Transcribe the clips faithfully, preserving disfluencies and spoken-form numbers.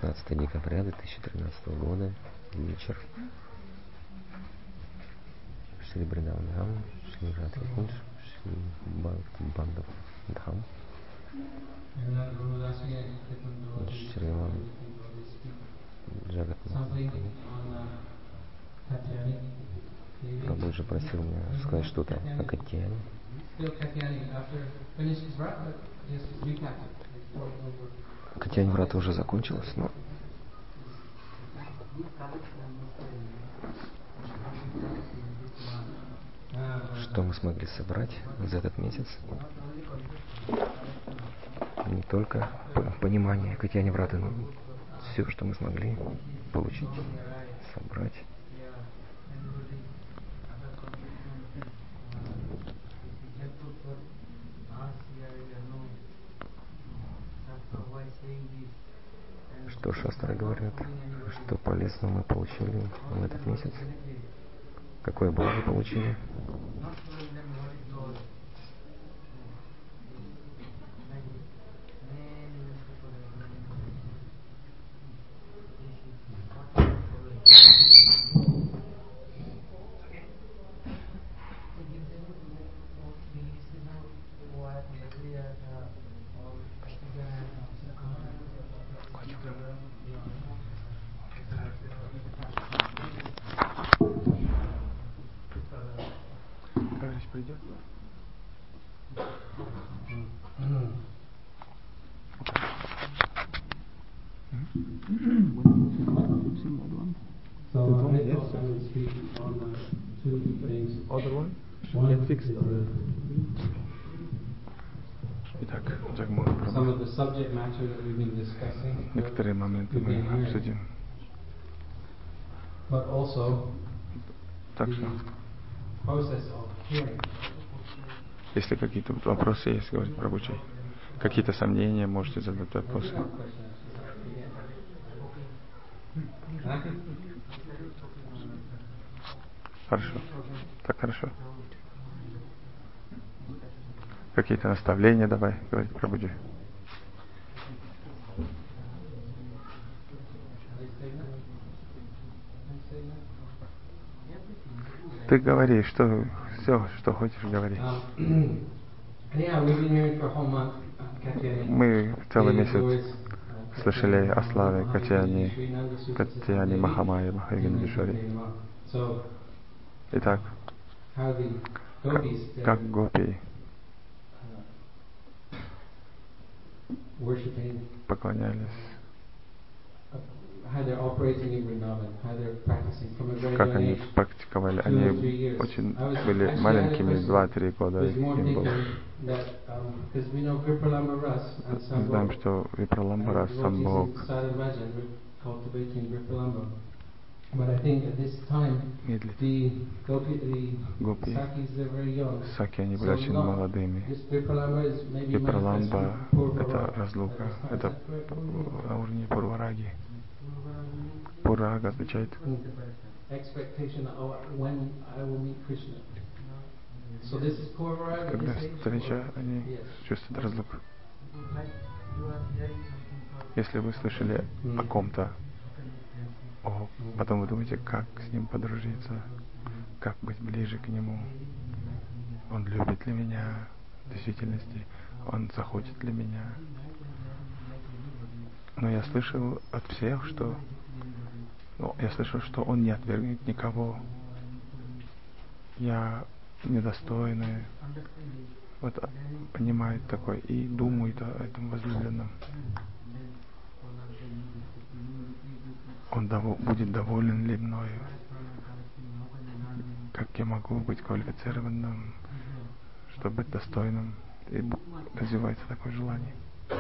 шестнадцатое декабря две тысячи тринадцатого года, вечер. Шри Вриндаван Дхам, Шри Радха Кунж, Шри Бхакти Бандав Дхам. Шриман Джагатнат Прабhu же просил меня сказать что-то о Катьяне. Катьяне Врата уже закончилась, но что мы смогли собрать за этот месяц? Не только понимание Катьяне Враты, но все, что мы смогли получить, собрать. Что шастры говорят, что полезного мы получили в этот месяц? Какое благо получили? Товарищ придет? So the one, yes. I will speak on uh, two things. Other one? One Get fixed. is, uh, Итак, Джагмохан some Прабhu. of the subject matter that we've been discussing. Некоторые моменты we've been мы hearing. обсудим. But also Так что, the process of hearing. если какие-то вопросы есть, говорит Прабхучай, какие-то сомнения, можете задать вопросы. Хорошо. Так, хорошо. Какие-то наставления давай, говорит Прабхуджи. Ты говори, что все, что хочешь, говори. Мы целый месяц слышали о славе Катьяни, Катьяни Махамайи, Махавиндишвари. Итак, как гопи поклонялись, как они практиковали. Они очень были маленькими, два-три года им было. Знаем, что Випраламбара, сам Бог, медлит. Гопи, саки, они были очень молодыми. Випраламба — это разлука, это на уровне Пурвараги. Пурага означает когда встреча, они чувствуют разлуку. Если вы слышали о ком-то, о, потом вы думаете, как с ним подружиться, как быть ближе к нему. Он любит ли меня в действительности, он захочет ли меня. Но я слышал от всех, что ну, я слышал, что он не отвергнет никого. Я недостойный. Вот понимает такой и думает о этом возлюбленном. Он дов- будет доволен ли мною? Как я могу быть квалифицированным, чтобы быть достойным? И развивается такое желание.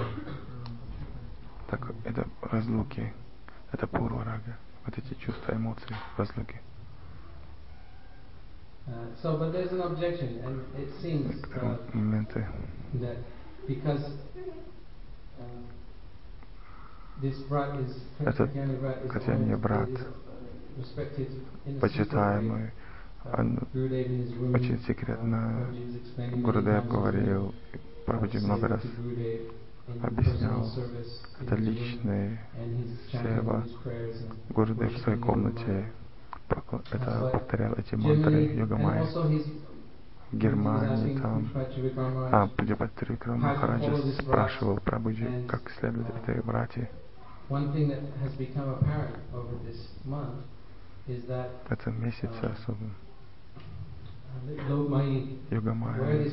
Так, это разлуки, это пурварага, вот эти чувства, эмоции, разлуки. Uh, so, but there's an objection, and it seems uh, моменты. that because uh, this brat is Katyani brat is, Катьяни брат, is respected in a почитаемый, он uh, очень секретно. Гурудев говорил, Прабхуджи много раз объяснял это личный сева. Гурудев в своей комнате это повторял эти мантры Йога-майя. В Германии там, а Пуджапати Викрама Махараджа спрашивал Прабхуджи, как следовать этой врате. Это месяц особым. Йога-майя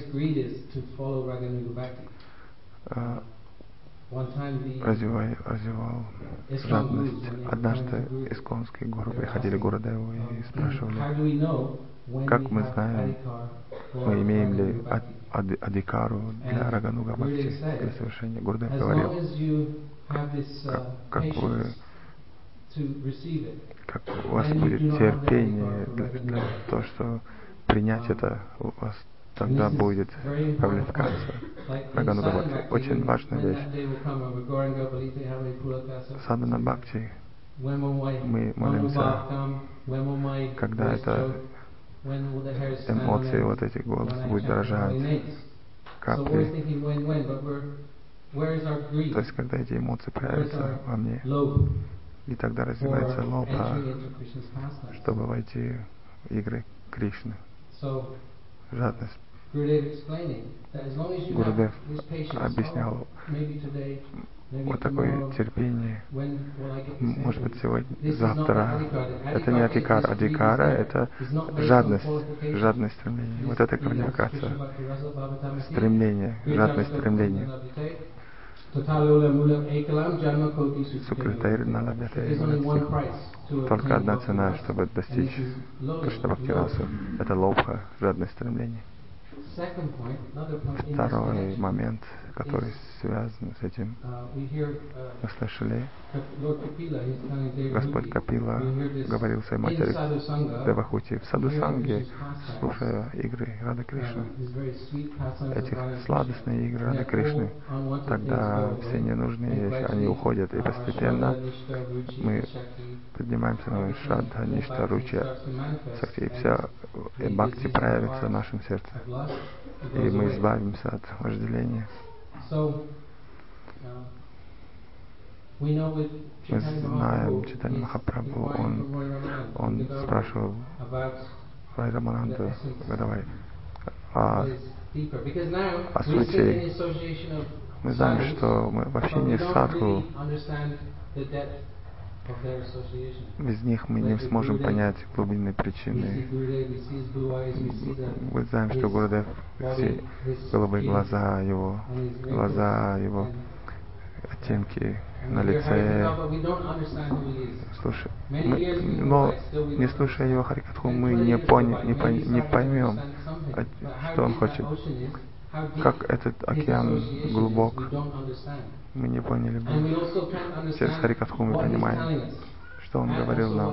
развивал, развивал жадность. Однажды исконские гуру приходили к Гурудеву и спрашивали, как мы знаем, мы имеем ли ад- адикару для Рагануга Бхакти, для совершения. Гурудев говорил, как, как вы, как у вас будет терпение для, для того, что принять это, у вас тогда будет квалификация Рагануга Бхакти. Очень важная вещь. Садхана Бхакти, мы молимся, когда это эмоции, вот эти голос будет дрожать, капли. То есть, когда эти эмоции появятся во мне, и тогда развивается лоба, чтобы войти в игры Кришны. Жадность. Гурудев объяснял вот такое терпение. Может быть, сегодня, завтра. Это не адикара. Адикара — это жадность, жадное стремление. Вот это квалификация. Стремление, жадное стремление. Сукритайр налабьятай. Только одна цена, чтобы достичь Кришна Бхакти расу. Это лобха, жадное стремление. Второй момент, который связан с этим, мы слышали, Господь Капила говорил своей матери Девахути в Садхусанге, слушая игры Рады Кришны, этих сладостные игры Рады Кришны, тогда все ненужные вещи, они уходят, и постепенно мы поднимаемся на Шрадха, Ништа, Руча, Сакти, и вся и бхакти проявится в нашем сердце. И мы избавимся от вожделения. Мы знаем Чайтанья Махапрабху, он, он спрашивал Рай Рамананду Гадавай о, о сути. Мы знаем, что мы в общении с садху, без них мы не сможем понять глубинные причины. Мы знаем, что Гурудев, все голубые глаза его, глаза его, оттенки на лице. Слушай, мы, но не слушая его Харикатху, мы не, пони, не, пон, не поймем, что он хочет. Как этот океан глубок, мы не поняли бы. Через Харикатху мы понимаем, что он говорил нам.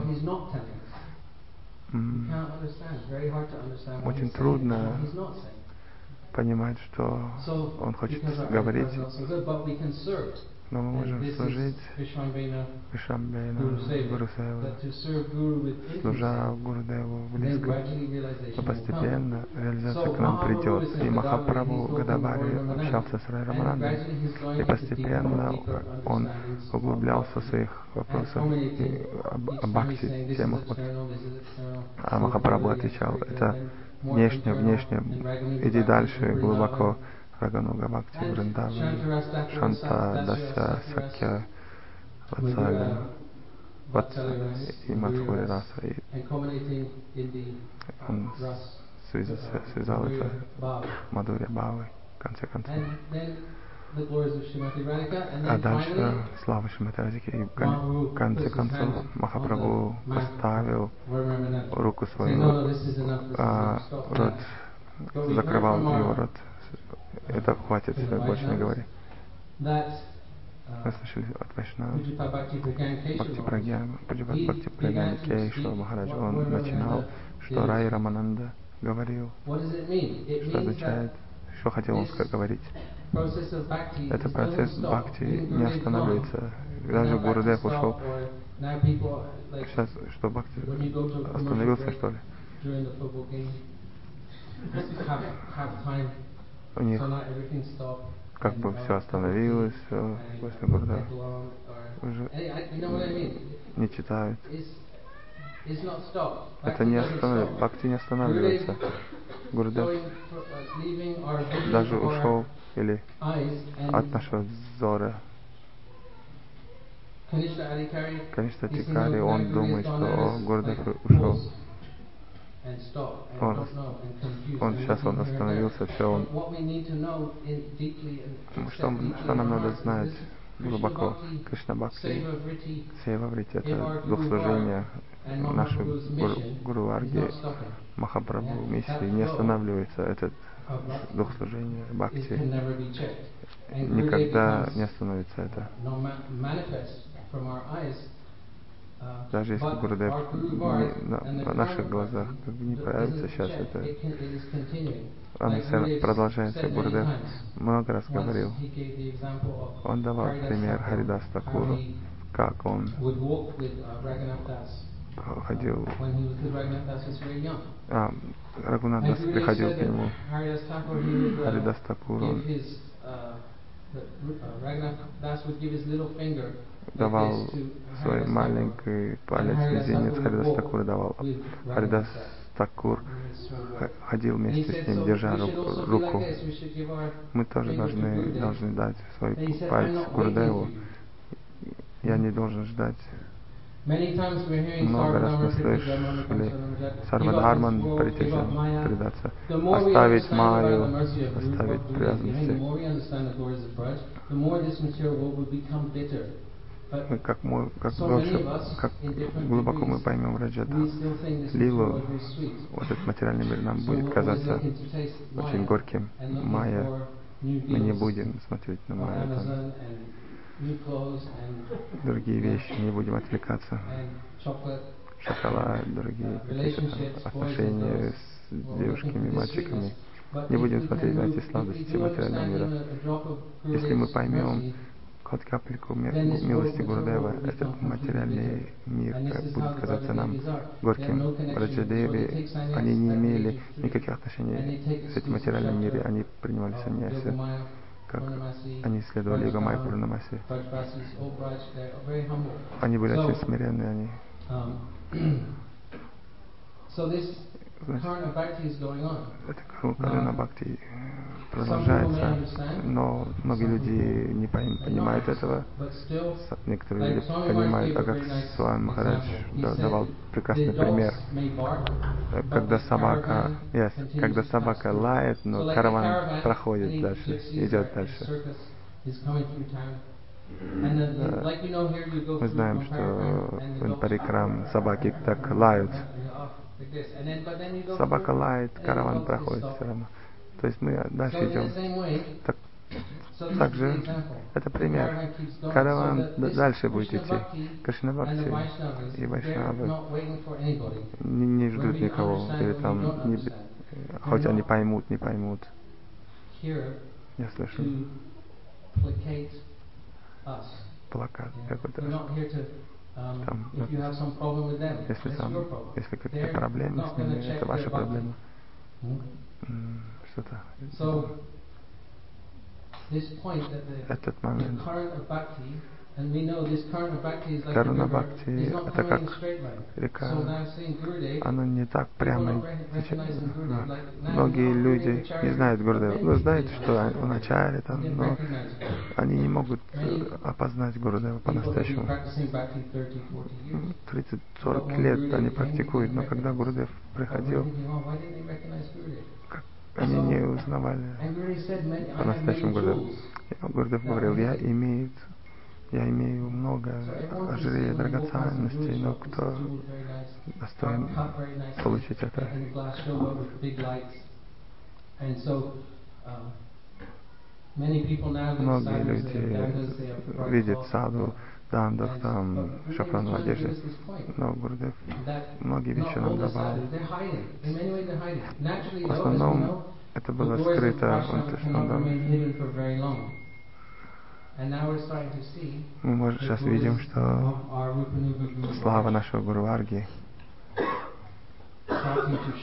М- Очень трудно понимать, что он хочет говорить, но мы можем служить Вишамбена, Гурусева, служа Гурудеву близко. Но постепенно реализация к нам придет. И Махапрабху Гадавари общался с Рай Раманандой, и постепенно он углублялся в своих вопросах о бхакти, темах бхакти. А Махапрабху отвечал, это внешне, внешне, иди дальше, глубоко. Рагануга Бхакти, Вриндаван, Шанта, Дася, Сакья, Ватсаля, Ватсаля и Мадхури Раса. И он связал, связал это Мадхурья Бхавой, в конце концов. А дальше слава Шримати Радхики, и в конце концов Махапрабху поставил руку свою, а, рот, закрывал его рот. Это хватит, больше не говори. Мы слышали от Вайшнава, Бхакти Прагьян, Бхакти Прагьян Кейшава Махарадж, он начинал, что Рай Рамананда говорил, что означает, что хотел он говорить. Этот процесс бхакти не остановится. Даже Гурудев ушел. Сейчас, что бхакти остановился, что ли? У них как бы все остановилось, все после Гурдева. Уже не читают. Это не останавливается, бхакти не останавливается. Гурдев даже ушел или от нашего взора. Конечно, Тикари, он думает, что о, Гурдев ушел. Он, он сейчас он остановился, все, он... Что, что нам надо знать глубоко? Кришна Бхакти, Сева Врити, это дух служения. Наши гуру, гуру Варги, Махапрабху миссии не останавливается этот дух служения Бхакти. Никогда не остановится это. Даже если Гурудев не, на, на наших глазах как бы не появится сейчас, это оно продолжается. Гурудев много раз говорил, он давал пример Харидас Такуру, как он ходил, а, Рагунатдас приходил к нему, Харидас Такур, он давал свой маленький палец, мизинец, Харидас Такур давал. Харидас Такур ходил вместе с ним, держа руку. Мы тоже должны, должны дать свой палец Гурудеву. Я не должен ждать. Много раз мы слышали Сарвадхарман Паритяджан, предаться, оставить майю, оставить привязанности. Мы как, мы, как, больше, как глубоко мы поймем Раджат Лилу, вот этот материальный мир нам будет казаться очень горьким. Майя, мы не будем смотреть на майю, там, другие вещи, не будем отвлекаться. Шоколад, другие какие-то там отношения с девушками, мальчиками. Не будем смотреть на эти сладости материального мира. Если мы поймем хоть капельку милости Гурудева, этот материальный мир будет казаться нам горьким. Раджадеви, они не имели никаких отношений с этим материальным миром, они принимали саньяси, как они исследовали Йога Майя Пурнамаси. Они были очень смиренные, они... Значит, это Каруна Бхакти продолжается, но многие люди не понимают этого. Некоторые люди понимают, а как Свами Махарадж давал прекрасный пример. Когда собака, yes, когда собака лает, но караван проходит дальше, идет дальше. Да. Мы знаем, что в Парикрам собаки так лают. Собака лает, караван проходит все равно. То есть мы дальше идем. Так, также это пример. Караван дальше будет идти. Кришна Бхакти и Вайшнавы не, не ждут никого. Или там, не, хоть они поймут, не поймут. Я слышу. Плакат какой-то. Там, ну, если, там, если какие-то проблемы с ними, это ваша проблема. Что-то. Этот момент. Каруна Бхакти, это как река, она не так прямо течет. Многие люди не знают Гурудева, ну, знают, что он ачарья там, но они не могут опознать Гурудева по-настоящему. тридцать-сорок лет они практикуют, но когда Гурудев приходил, как они не узнавали по-настоящему Гурудева. Гурудев говорил, я имею Я имею много ожерелья, драгоценностей, но кто достоин получить это? Многие люди видят саду, дандах, там, шафран в одежде, но Гурудев многие вещи нам давал. В основном это было скрыто, он, что он дал. Мы может, сейчас видим, что слава нашего Гуру Варги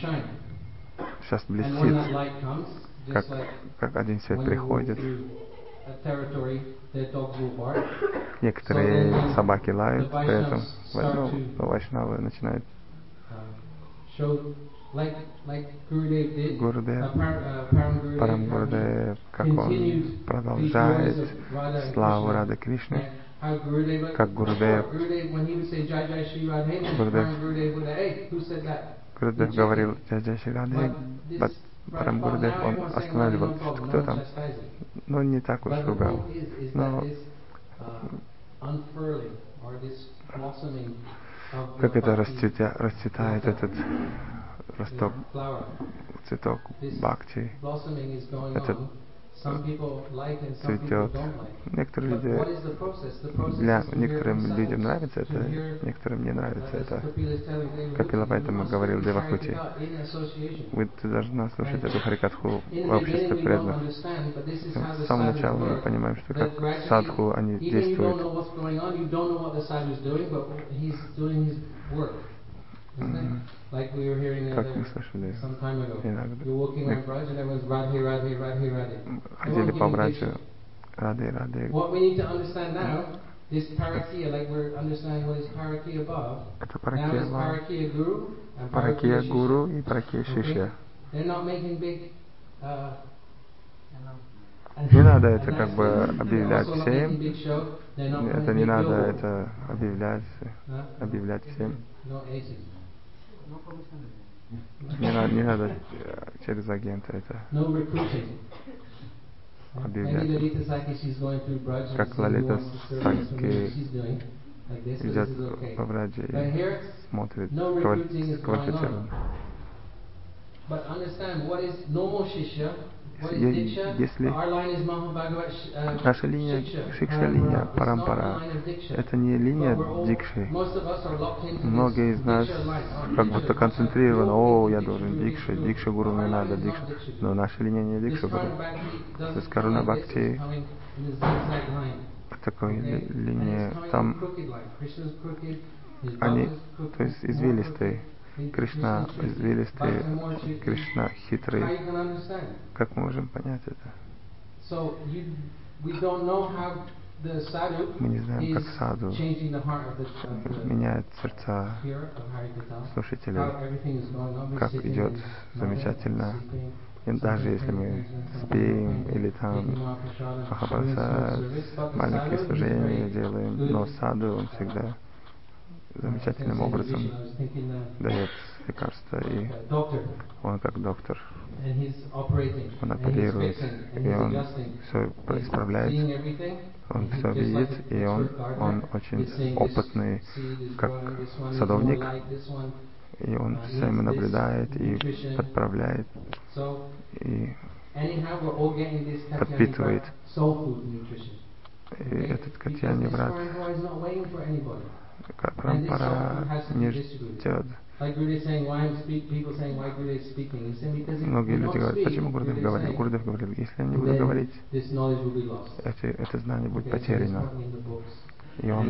сейчас блестит, как, как один свет приходит, uh, territory, their dogs will bark. Некоторые So then собаки the лают, при этом Vaishnavas start ну, to вайшнавы начинают uh, show, like like Gurudev did. Гурудев, Uh, Par, uh, Param Gurudev, Парам how he Гурудев, как он continued the продолжает glories of Radha and славу Krishna, Рады Кришны, right? How Gurudev, как Гурудев, before, Gurudev, when he would say Jai Jai Shri Radhe, Гурудев, Param Gurudev would say, hey, who said that? Гурудев He'd check говорил it. Джай Шри Радhe, But this but Парам Rajpal, Гурудев, now он everyone's saying, Radhe, останавливал, no problem, кто no one там, chastising. ну не так уж But the ругал, point is, is that но this uh, unfurling or this blossoming of как the это bhakti, расцветя, расцветает этот the росток, flower, цветок this бхакти, blossoming is going этот on. Some people like and some people цветет. don't like. Некоторые But what люди, is the process? The process для is to hear некоторым from людям sadhus, нравится to это, hear, некоторым не нравится as это. Kapila is telling Devahути, Капила you поэтому must говорил listen to Девахути, Harikatha in association. вы ты должна слушать эту харикатху In в the обществе beginning we don't преданных. understand, but this is how the С самого sadhus начала мы work. понимаем, что That как gradually, садху они even you don't действуют. know what's going on, you don't know what the sadhu is doing, but he's doing his work. Isn't Mm. it? Like we were hearing the Как other, мы слышали some time ago. иногда. You're walking around Braj and everyone's Radhe, Radhe, Radhe, Radhe. Ходили Everyone по giving братью, diksha. рады, рады. What we need to understand now, this Parakiya, like we're understanding what is Parakiya above, Это now is Паракия Parakiya Guru and Паракия Parakiya Гуру Shishya. и Паракия Okay? Шишья. They're not making big uh, Не надо это как бы объявлять also not всем. making big show. They're not Это playing не big надо billboard. это объявлять, Huh? объявлять всем. No aces. Не надо, не надо э, через агента это No recruiting. Maybe объявлять. Lalita Saki, she's going through Braj and Как seeing who Лалита wants to serve us, Саки what she's doing. Like this, so идет this is okay. по Браджи But и here, смотрит no recruiting is going квалифицированно. on. But understand what is normal Shishya, what is Е- Diksha. Если Our line is Mahabhagavat uh, наша линия, Shiksha, Шикша линия, Parampara. It's not the Парампара, line of Diksha. это не линия But we're all, Дикши. most of us are locked into Многие this из нас Diksha line. Oh, как Diksha, будто Diksha, концентрированы, no, о, it's я Diksha должен Guru, Дикша, Diksha Guru. Дикша Гуру But не our line надо, is Дикша. not Diksha Guru. Но наша линия не This Дикша Гуру. Karuna Bhakti То есть doesn't come Каруна like this, Бхакти it's coming in a zigzag line. по такой Okay? ли- And линии, it's coming in там crooked line. Krishna's crooked, his они, Bhakta's crooked, то есть more извилистые. crooked, his- Кришна Krishna's tricky, извилистый, Bhakta more tricky. Кришна How хитрый. you can understand? Как мы можем понять это? So you, we don't know how the sadhu Мы не знаем, is как саду changing the heart of the, of the меняет сердца hearer of Harikatha, слушателей, how everything is going on. We're как sitting идет and замечательно. sleeping. И даже если мы спим или там Махапрасад, маленькие служения делаем, но саду он всегда замечательным образом дает лекарства, и он как доктор, он оперирует, и он все исправляет, он все видит, и он, он очень опытный, как садовник, и он все время наблюдает и подправляет, и подпитывает. И этот Катьяни брат, Парампара не ждет. Многие люди говорят, почему Гурудев говорил? Гурудев говорил, если я не буду говорить, эти, это знание будет потеряно. И он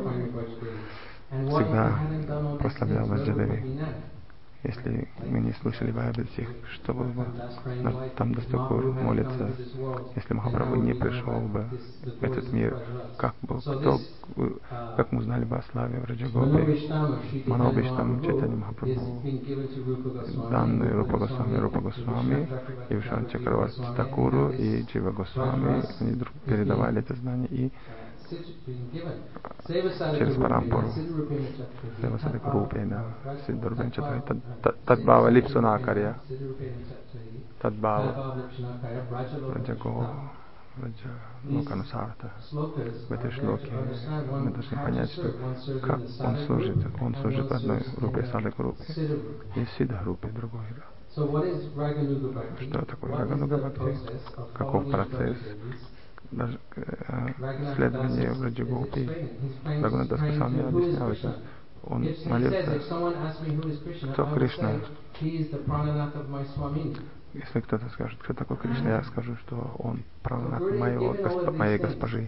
всегда прославлял Ваджрадеви. Если мы не слышали Байбл стих, что было бы, там Дастакур молится, если Махапрабху не пришел бы в этот мир, как бы, кто, как мы узнали бы о славе Враджагопи, Манобиштам, Чайтанья Махапрабху, данные Рупа Госвами, Рупа Госвами, и Вишван Чакраварти Такуру, и Джива Госвами, они друг передавали это знание и через Парампару, Сева Садик Рупена, Сиддурбен Чатари, Тадбава Липсунакарья, Тадбава Раджаго, Раджа Локанусарта. В этой шлоке мы должны понять, что как он служит, он служит в одной группе, Садик группе, и Сидха группе другой. Что такое Рагануга Бхакти? Каков процесс? Даже э, следование в Раджагопи, Рагунатас Госвами объяснял это. Он молился, кто Кришна? Если кто-то скажет, кто такой Кришна, я скажу, что он прананат моего, госп... моей госпожи.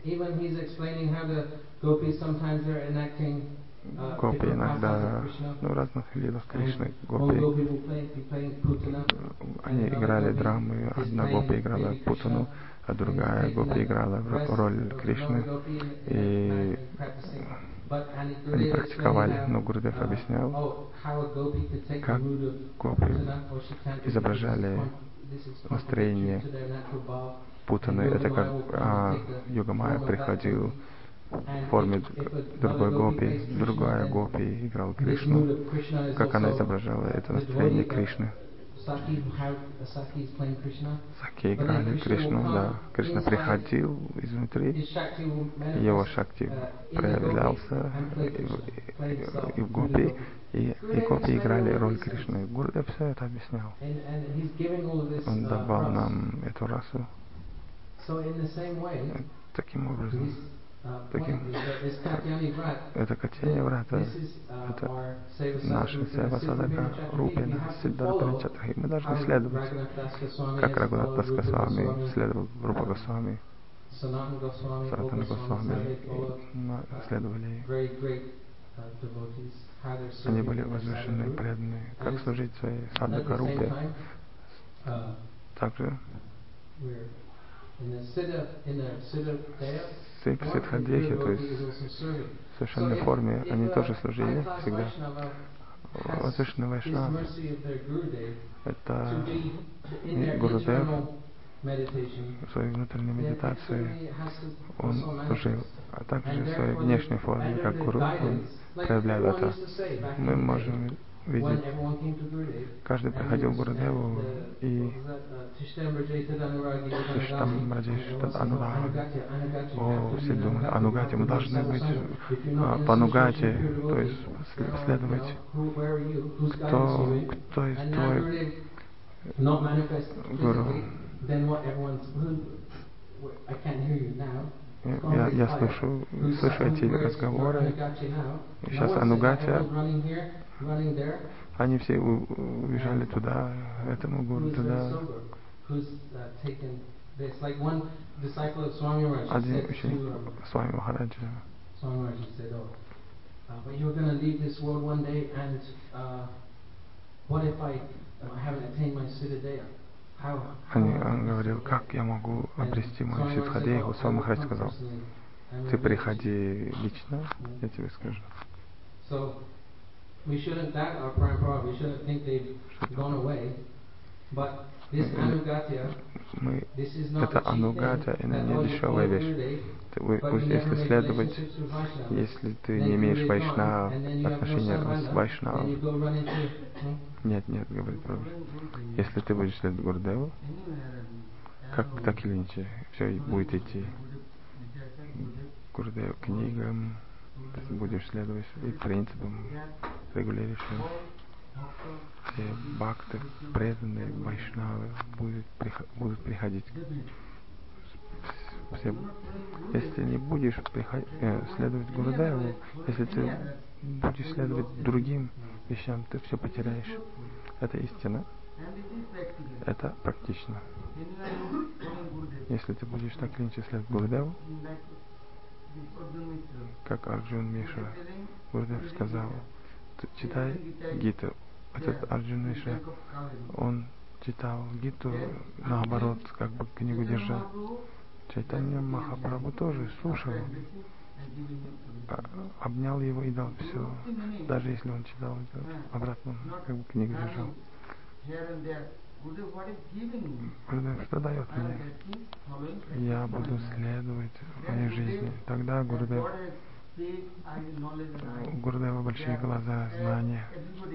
Гопи иногда, ну, в разных лилах Кришны, гопи, они играли драмы, одна гопи играла Путану, а другая гопи играла роль Кришны, и они практиковали. Но Гурудев объяснял, как гопи изображали настроение путанное. Это как а, Йога-майя приходил в форме другой гопи, другая гопи играла Кришну, как она изображала это настроение Кришны. Саки играли Кришну, да. Кришна приходил изнутри, его шакти проявлялся и, и, и в гопи, и, и гопи играли роль Кришны. Гурудев все это объяснял. Он давал нам эту расу. Таким образом, таким, это Катьяни Врата, это наша Сева Садака Рупина Сиддхарта Начатхи. Мы должны следовать, как Рагунат Дас Госвами следовал Рупа Госвами, Санатана Госвами, следовали. Они были возвышенные, преданные, как служить своей Садака Рупе. Также в Сиддхадехе, то есть в совершенной форме, они тоже служили всегда. Возвышенный Вайшнав — это Гурудев в своей внутренней медитации, он служил, а также в своей внешней форме, как Гуру, он проявлял это. Мы можем видеть, каждый приходил к Гурудеву, и Тиштамбраджештад Анураги. О, все думали, Анугати, мы должны быть а, по Анугати, то есть следовать, кто, кто из твой Гуру. Я, я слышу, слышу эти разговоры. Сейчас Анугатя, они все у, убежали туда, этому гуру туда. Один ученик Свами Махараджа. Он, он говорил, как я могу обрести мою Сиддхадеху. Свами Махарадж сказал, ты приходи лично, я тебе скажу. Мы, это анугатя, это не дешевая вещь. Ты, вы, если следовать, если ты не имеешь вайшнав, отношения с вайшнав, нет, нет, говорит Прабху. Если ты будешь следовать Гурудеву, как так или иначе, все будет идти. Гурудев книгам, ты будешь следовать и принципам, регулирующим. Все бхакты, преданные вайшнавы будут, приход, будут приходить. Все, если не будешь приход, э, следовать Гурудеву, если ты будешь следовать другим вещам, ты все потеряешь. Это истина. Это практично. Если ты будешь так или иначе следовать Гурудеву, как Арджун Мишра, Гурудев сказал, читай Гиту. Этот Арджун Мишра, он читал Гиту, наоборот, как бы книгу держал. Чайтанья Махапрабху тоже слушал, обнял его и дал все. Даже если он читал обратно, как бы книгу держал. Гурудев, что дает мне? Я буду следовать в моей жизни. Тогда Гурудев, у Гурудева большие глаза, знания.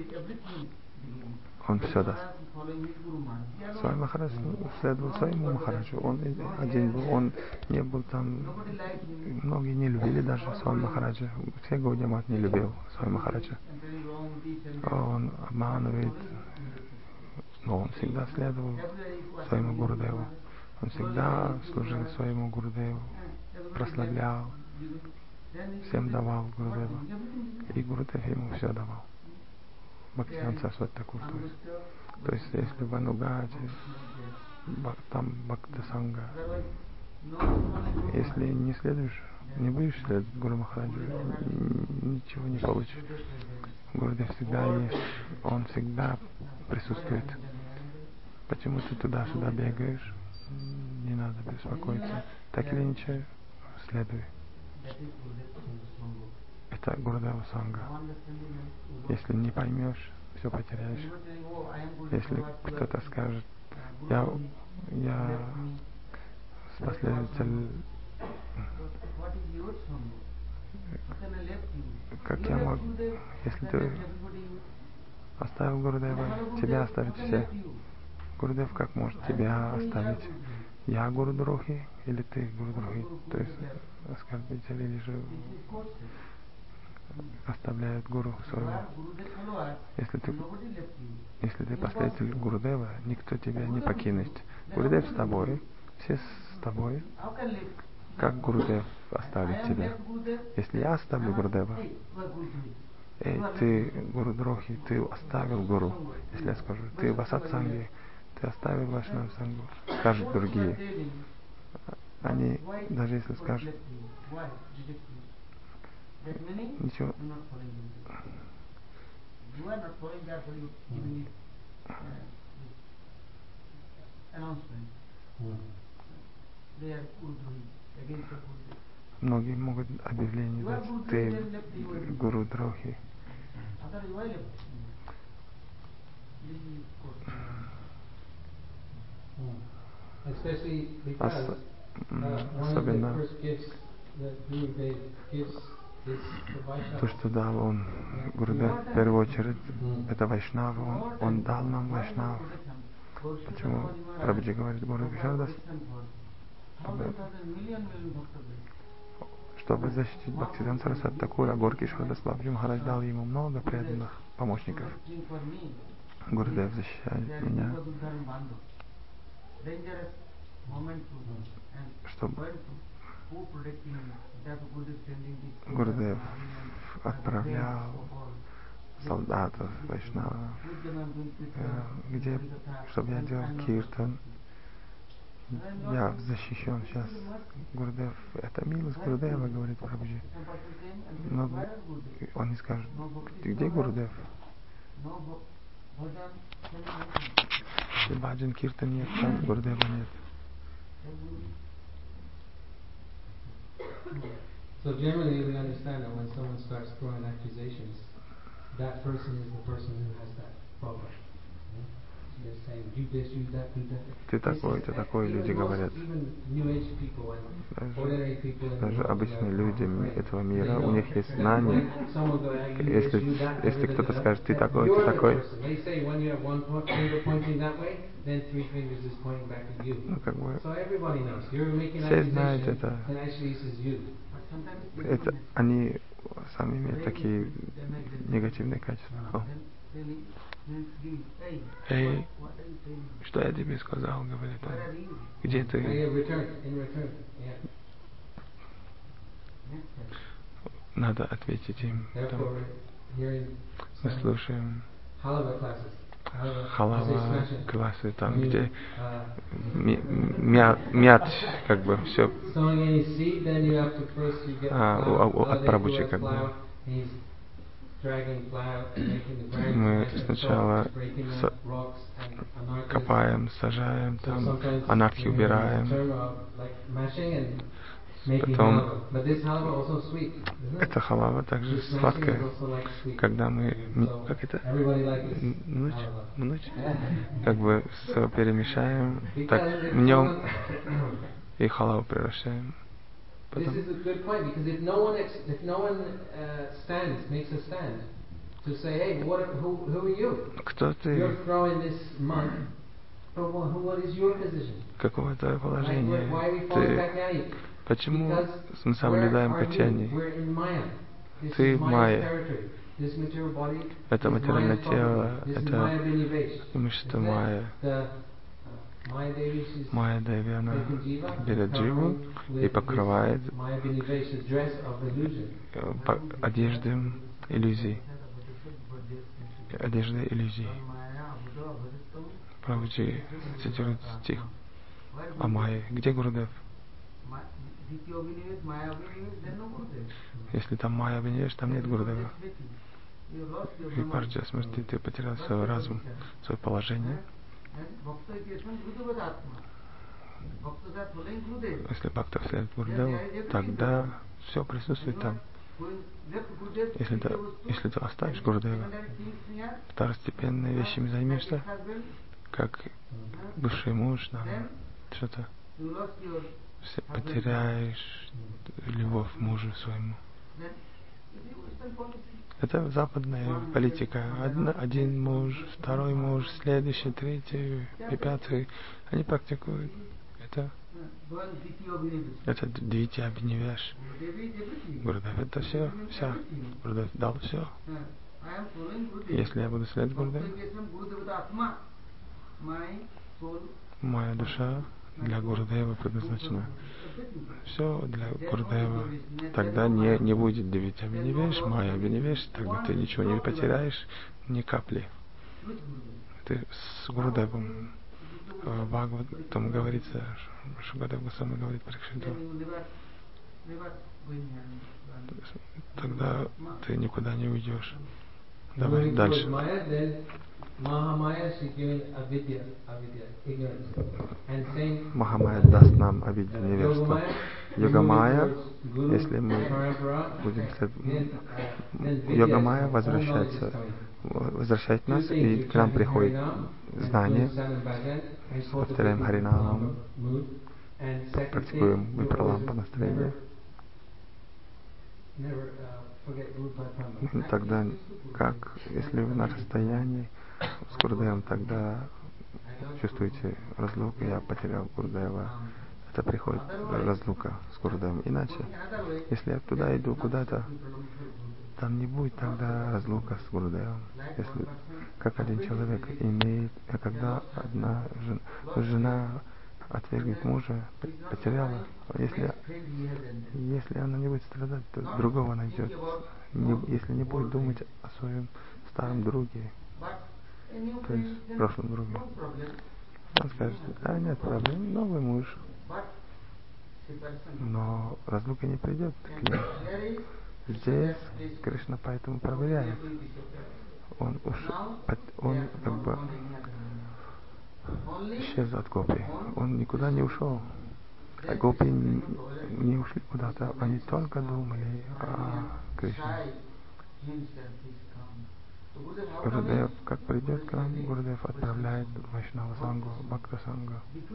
Он все даст. Свами Махарадж следовал своему Махараджу. Он один был, он не был там. Многие не любили даже Свами Махараджа. Все Гаудия Мат не любил Свами Махараджа. Он обманывает. Но он всегда следовал своему Гурудеву. Он всегда служил своему Гурудеву, прославлял, всем давал Гурудеву. И Гурудев ему все давал. Бхактивинода Сарасвати Тхакур. То есть, то есть если в Анугате, там Бхакта Санга, если не следуешь, не будешь следовать Гуру Махараджу, ничего не получишь. Гурудев всегда есть, он всегда присутствует. Почему ты туда-сюда бегаешь? не надо беспокоиться. Так или иначе, следуй. Это Гурудева Санга. Если не поймешь, все потеряешь. Если кто-то скажет, я, я последователь, как я могу, если ты оставил Гурудева, тебя оставить все. Гурудев как может тебя оставить? Я Гурудрохи или ты Гурудрохи? То есть оскорбитель или же оставляют гуру своего. Если ты, если ты последователь Гурудева, никто тебя не покинет. Гурудев с тобой, все с тобой. Как Гурудев оставит тебя? Если я оставлю Гурудева, эй, ты Гурудрохи, ты оставил гуру. Если я скажу, ты в Асатсанге, ты оставил Вайшнава Сангу, скажут другие. Они, даже если скажут, ничего. Многие могут объявление дать, ты Гурудрохи. Ос- особенно то, что дал он, Гурудев, в первую очередь, это Вайшнава, он, он дал нам Вайшнав. Почему Прабхуджи говорит, Гуру Кишардас, чтобы, чтобы защитить Бхактисиданта Сарасвати Такура, Гуру Кишардас Бабаджи Махарадж дал ему много преданных помощников. Гурудев защищает меня, чтобы Гурудев отправлял солдатов, вайшнавов, где, чтобы я делал киртан. Я защищен сейчас. Гурудев, это милость Гурудева, говорит Прабхуджи. Но он не скажет, ты где Гурудев? Если баджан киртан нет, там Гурудева нет. So generally we understand that when someone starts throwing accusations, that person is the person who has that problem. So they're saying, do this, do that, do that. Ты такой, ты такой, люди говорят. Даже, даже обычные люди этого мира, у них есть знания. Если, если кто-то скажет, ты такой, ты такой, ну как бы все знают это. Это они сами имеют такие негативные качества. Эй, что я тебе сказал, говорит он. Где ты? Надо ответить им. Там. Мы слушаем халава классы, там где мят, как бы все а, от Прабхуджи, как бы. Мы сначала со- копаем, сажаем, там анархи убираем. Потом эта халава также сладкая, когда мы, как это, мнуть, мнуть, как бы все перемешаем, так мнем и халаву превращаем. Потом. This is a good point, because if no one ex- if no one uh, stands, makes a stand to say, hey, what, who, who are you? Кто ты? You're throwing this mud. But what, what is your position? Каково твое положение? Why, why are we following Ты Katyayani? почему мы соблюдаем Катьяни? Ты в Майя. Это материальное тело, это имущество Майя. Майя Деви, она берет дживу и покрывает одежды иллюзий. Одежды иллюзий. Прабхуджи цитирует стих о Майе. Где Гурудев? Если там Майя Абиневиш, там нет Гурудева. И Парджа, смерти, ты потерял свой разум, свое положение. если бхакта следует Гурудеву, тогда все присутствует там. Если ты, если ты оставишь Гурудева, второстепенными вещами займешься, как бывший муж, там, что-то, потеряешь любовь к мужу своему. Это западная политика. Одна, один муж, второй муж, следующий, третий, и пятый. Они практикуют это. Это Двити Абхинивеш. Гурудев это все, вся. Гурудев дал все. Если я буду следовать Гурудеву, моя душа для Гурудева предназначена. Все для Гурудева. Тогда не, не будет Двити Абхинивеш, Майя Абхинивеш, тогда ты ничего не потеряешь, ни капли. Ты с Гурудевом. В Бхагаватам говорится, Шукадев Госвами говорит Парикшиту, тогда ты никуда не уйдешь. Давай дальше. Махамая даст нам обидеть невежество. Йога-майя, если мы будем следовать, Йога-майя возвращается, возвращает нас, и к нам приходит знание, повторяем Харинамам, практикуем Випралампа настроение. Тогда, как, если вы на расстоянии с Гурудевом, тогда чувствуете разлуку, я потерял Гурудева, это приходит разлука с Гурудевом. Иначе, если я туда иду куда-то, там не будет тогда разлука с Гурудевом. Если, как один человек имеет, а когда одна жена, жена отвергнет мужа, потеряла, если, если она не будет страдать, то другого найдет. Не, если не будет думать о своем старом друге, то есть прошлом друге, он скажет, а нет проблем, новый муж. Но разлука не придет к ним. Здесь Кришна поэтому проверяет. Он, уж, он как бы исчез от гопи. Он никуда не ушел. А гопи не, не ушли куда-то. Они только думали о Кришне. Гурудев, как придет к нам, Гурудев отправляет Вайшнава Сангу, Бхакта Сангу.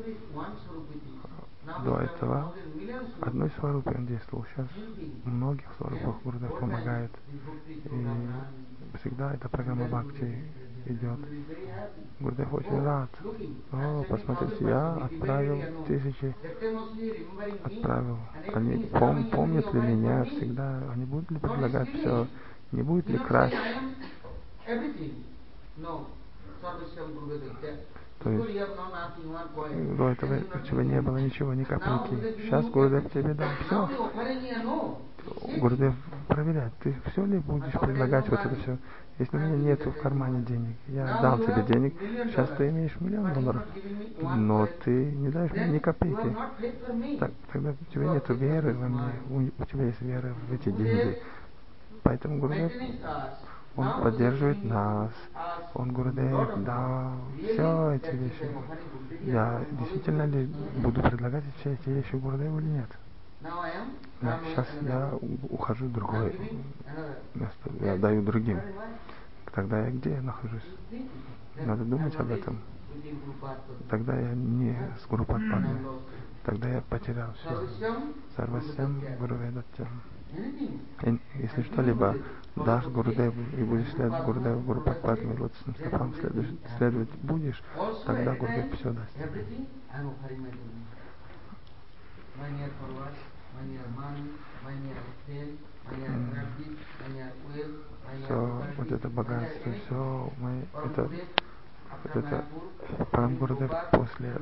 До этого одной сварупе он действовал. Сейчас в многих сварупах Гурудев помогает. И всегда эта программа Бхакти идет. Гурудев очень рад. О, посмотрите, я отправил тысячи, отправил. Они пом, помнят ли меня всегда? Они будут ли предлагать все? Не будет ли красть? То есть до этого у тебя не было ничего, ни копейки. Сейчас Гурудев тебе дал все. Гурудев проверяет, ты все ли будешь предлагать вот это все? Если у меня нету в кармане денег, я дал тебе денег, сейчас ты имеешь миллион долларов, но ты не даешь мне ни копейки. Так, тогда у тебя нету веры во мне, у, у тебя есть вера в эти деньги. Поэтому Гурудев, он поддерживает нас. Он, Гурудев, да, все эти вещи. Я действительно ли буду предлагать все эти вещи Гурудеву или нет? Я, сейчас я ухожу в другое место, я даю другим. Тогда я где я нахожусь? Надо думать об этом. Тогда я не с Гурупадпадмой. Тогда я потерял все. Сарвасям Гуруведатям. Если что-либо дашь Гурудеву и будешь следовать Гурудеву, Гурупадпадме, лотосным стопам следовать, следовать будешь, тогда Гурудев все даст. Все, вот это богатство, все, мы, это, вот это, Парам Гурудев после,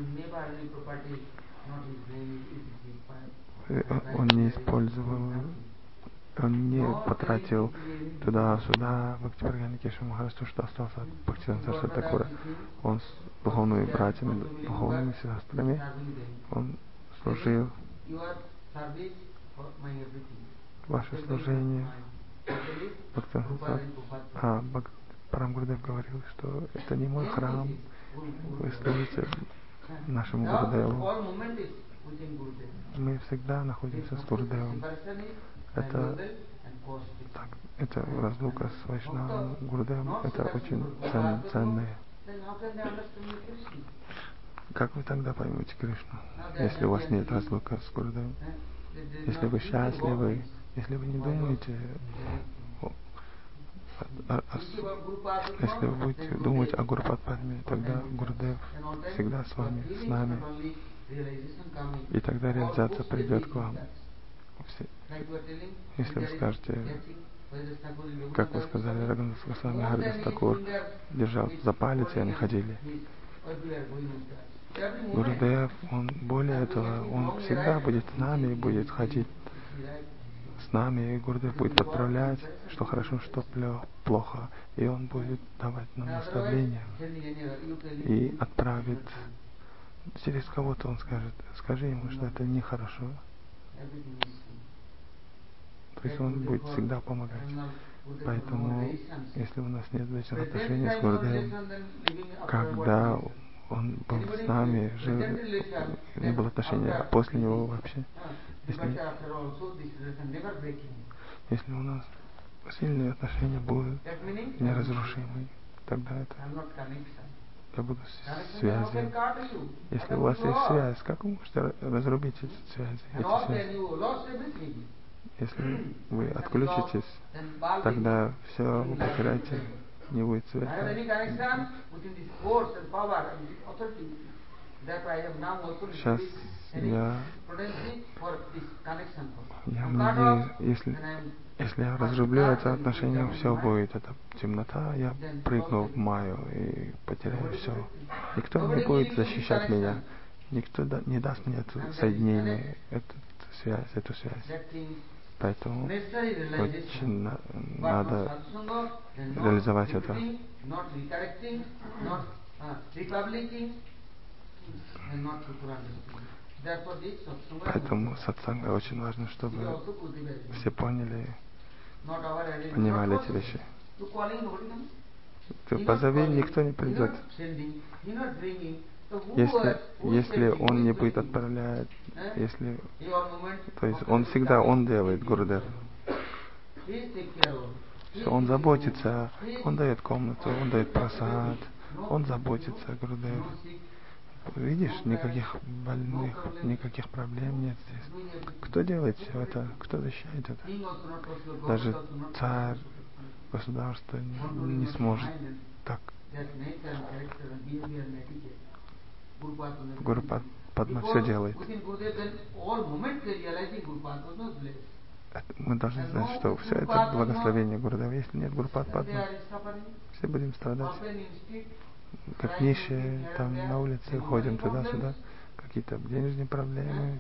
он не использовал, он не потратил туда-сюда, в Бхактивinoда Кешава Махарадж, то, что остался от Бхактивинода Сарасвати Такура. Он с духовными братьями, духовными сестрами, он служил. Ваше служение, а Парам Гурудев говорил, что это не мой храм, вы служите нашему Гурудеву. Мы всегда находимся с Гурудевом. Это, так, это разлука с Вайшнавом, Гурудевом, это очень цен, ценное. Как вы тогда поймете Кришну, если у вас нет разлука с Гурудевом? Если вы счастливы, если вы не думаете, о, о, о, если вы будете думать о Гурупад Падме, тогда Гурудев всегда с вами, с нами. И тогда реализация придет к вам. Если вы скажете, как вы сказали, Рагунатас Госвами Харидас Такур держал за палец, и они ходили. Гурудев, он более этого, он всегда будет с нами, будет ходить с нами, и Гурудев будет подправлять, что хорошо, что плохо, и он будет давать нам наставления и отправит через кого-то, он скажет, скажи ему, что это нехорошо. То есть он будет всегда помогать. Поэтому, если у нас нет вечных отношений с Гурудевом, когда он был с нами, жил, не было отношения, а после него вообще, если, если у нас сильные отношения будут неразрушимые, тогда это я буду связи. Если у вас есть связь, как вы можете разрубить эти связи? Эти связи? Если вы отключитесь, тогда все вы потеряете, не будет света. Сейчас я, я надеюсь, если, если я разрублю это отношение, все будет, это темнота, я прыгну в Майю и потеряю все. Никто не будет защищать меня, никто да, не даст мне это соединение, эту связь, эту связь. Поэтому очень на, надо реализовать это. Поэтому сатсанга очень важно, чтобы все поняли, понимали эти вещи. Ты позови, никто не придет. Если, если он не будет отправлять, если, то есть он всегда, он делает, Гурудев. Все, он заботится, он дает комнату, он дает прасад, он заботится, Гурудев. Видишь, никаких больных, никаких проблем нет здесь. Кто делает все это? Кто защищает это? Даже царь, государство не, не сможет так. Гурупад Падма все делает. Это, мы должны знать, что все это благословение Гурудева. Если нет Гурупад Падма, все будем страдать. Как нищие, там на улице ходим туда-сюда, какие-то денежные проблемы,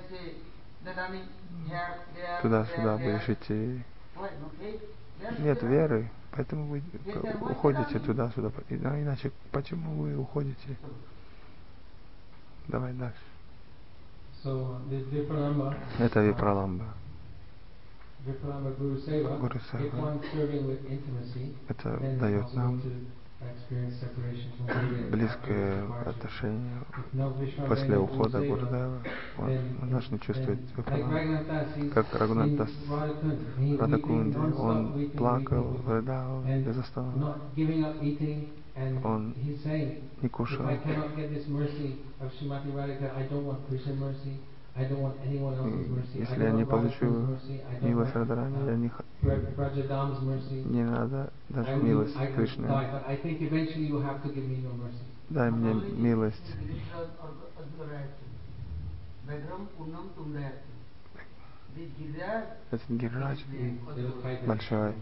туда-сюда будешь идти. Нет веры, поэтому вы уходите туда-сюда. Иначе, почему вы уходите? Давай дальше. So, this Vipralamba, это Випраламба. Vipralamba Guru Seva, Guru Seva. if one serving with intimacy, Это then дает it's нам possible to experience separation from Guru близкое отношение. no После Vishwavena ухода Guru Seva, Гурудева он, then, он должен чувствовать then, Випраламбу. like Raghunath, Как Рагунатас in Радакунди, non-stop он weeping, плакал, weeping, рыдал без and остановки. not giving up eating, and Он he's saying, не if кушал. I cannot get this mercy of Srimati Radhika, I don't want Krishna mercy, I don't want anyone else's mercy, I Если я don't не want Radha's получу mercy, I don't милость want Радharani, я не, uh, Brajadam's mercy, не надо даже I will, милость I will Кришны. die, but I think eventually you have to give me your mercy. Дай мне милость. Этот Гирирадж большой,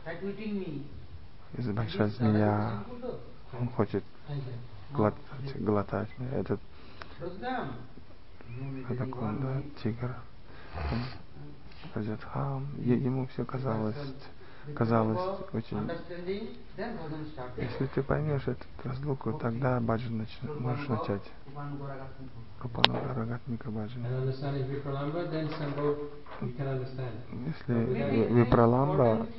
из большая змея, он хочет глотать, глотать меня. Этот Радакунда, тигр, Раджатхам, ему все казалось, казалось очень. Если ты поймешь эту разлуку, тогда баджан начнешь, можешь начать. Рупануга Рагатмика баджан. Если Випраламба,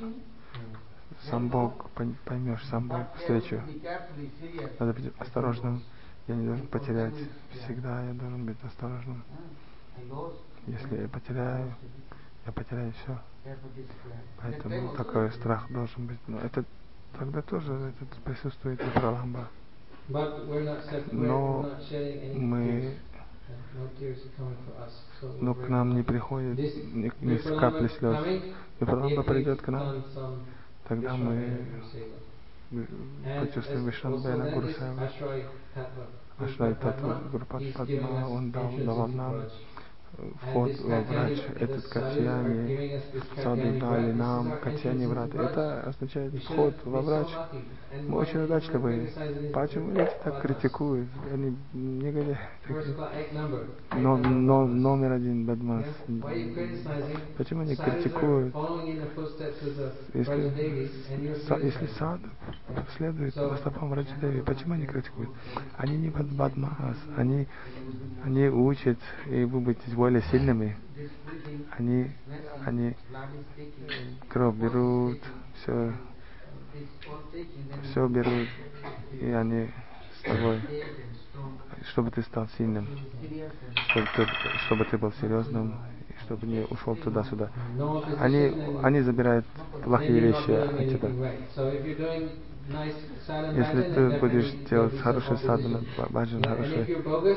сам Бог, поймешь, сам Бог встречу. Надо быть осторожным. Я не должен потерять всегда, я должен быть осторожным. Если я потеряю, я потеряю все. Поэтому такой страх должен быть. Но это тогда тоже это присутствует и праламба. Но мы, но к нам не приходит ни, ни капли слез. И праламба придет к нам, тогда мы почувствуем Вишвамбена Гуру Севы. Ашрай Татва Гуру Падма, он дал, давал нам вход во врач, этот Катьяни, саду дали нам, Катьяни врат. Это означает вход во врач. Мы очень удачливые. Почему люди так критикуют? Они негодяи. Но, но номер один бадмас. Почему они критикуют? Если, если сад следует по стопам Раджадеви, почему они критикуют? Они не бадмас, они, они учат, и вы будете более сильными. Они, они кровь берут, все, все берут, и они с тобой, чтобы ты стал сильным, чтобы ты, чтобы ты был серьезным, и чтобы не ушел туда-сюда. Они, они забирают плохие вещи от тебя. Если ты будешь делать хороший садхана, баджан хороший,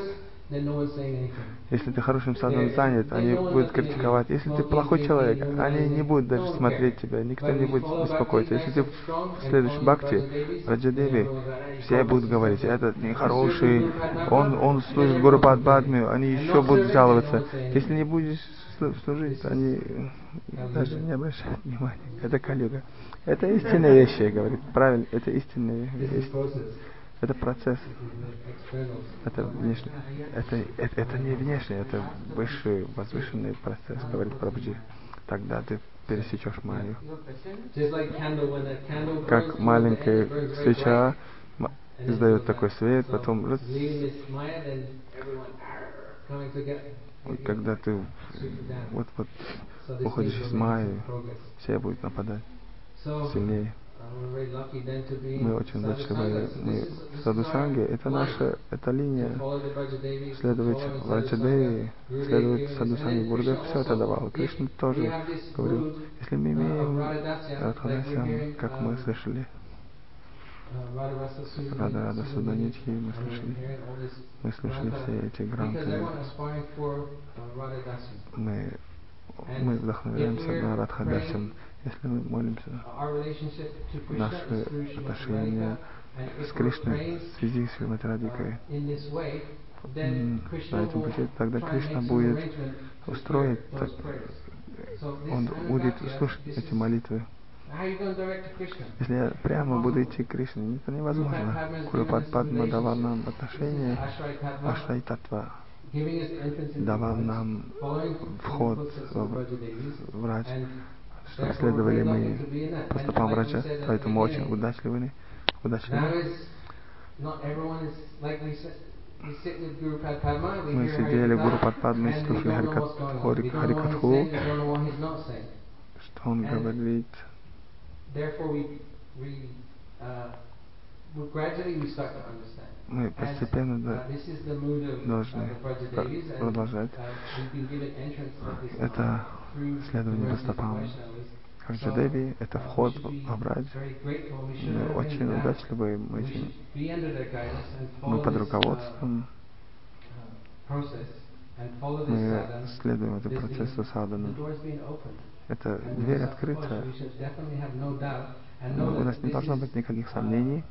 если ты хорошим садом занят, они будут критиковать. Если ты плохой человек, они не будут даже смотреть тебя, никто не будет беспокоиться. Если ты следуешь бхакти, Раджадеви, все будут говорить, этот нехороший, он, он служит Гуру Падме, они еще будут жаловаться. Если не будешь служить, они даже не обращают внимания. Это калюга. Это истинные вещи, говорит. Правильно, это истинные вещи. Это процесс. Это внешний. Это, это, это не внешний, это высший, возвышенный процесс, говорит Прабхуджи. Тогда ты пересечешь Майю. Как маленькая свеча издает такой свет, потом раз, когда ты вот, вот уходишь из Майи, все будут нападать сильнее. Мы очень удачливые. Мы в Садхусанге, это наша, это линия. Следовать Враджадеви, следовать Садхусанге. Гурудев все это давал. Кришна тоже говорил, если мы имеем Радхадасям, как мы слышали, Рада Рада Суданички, мы слышали, мы слышали все эти гранты. Мы, мы вдохновляемся на Радхадасям. Если мы молимся, наши отношения с Кришной в связи с Шримати Радхикой на этом пути, тогда Кришна будет устроить, так, он будет слушать эти молитвы. Если я прямо буду идти к Кришне, это невозможно. Гуру Падма давал нам отношения Ашрай Татва, давал нам вход в врач, чтобы следовали мы по стопам врача, поэтому очень удачливы. удачливы. Мы сидели в Гуру Падме, слушали Харикатху, что он говорит. Мы постепенно должны продолжать. Это следование по стопам Раджадеви, это вход в Брадж. Мы очень удачливы, мы, очень... мы под руководством, мы следуем этому процессу садханы. Это дверь открыта. У нас не должно быть никаких сомнений.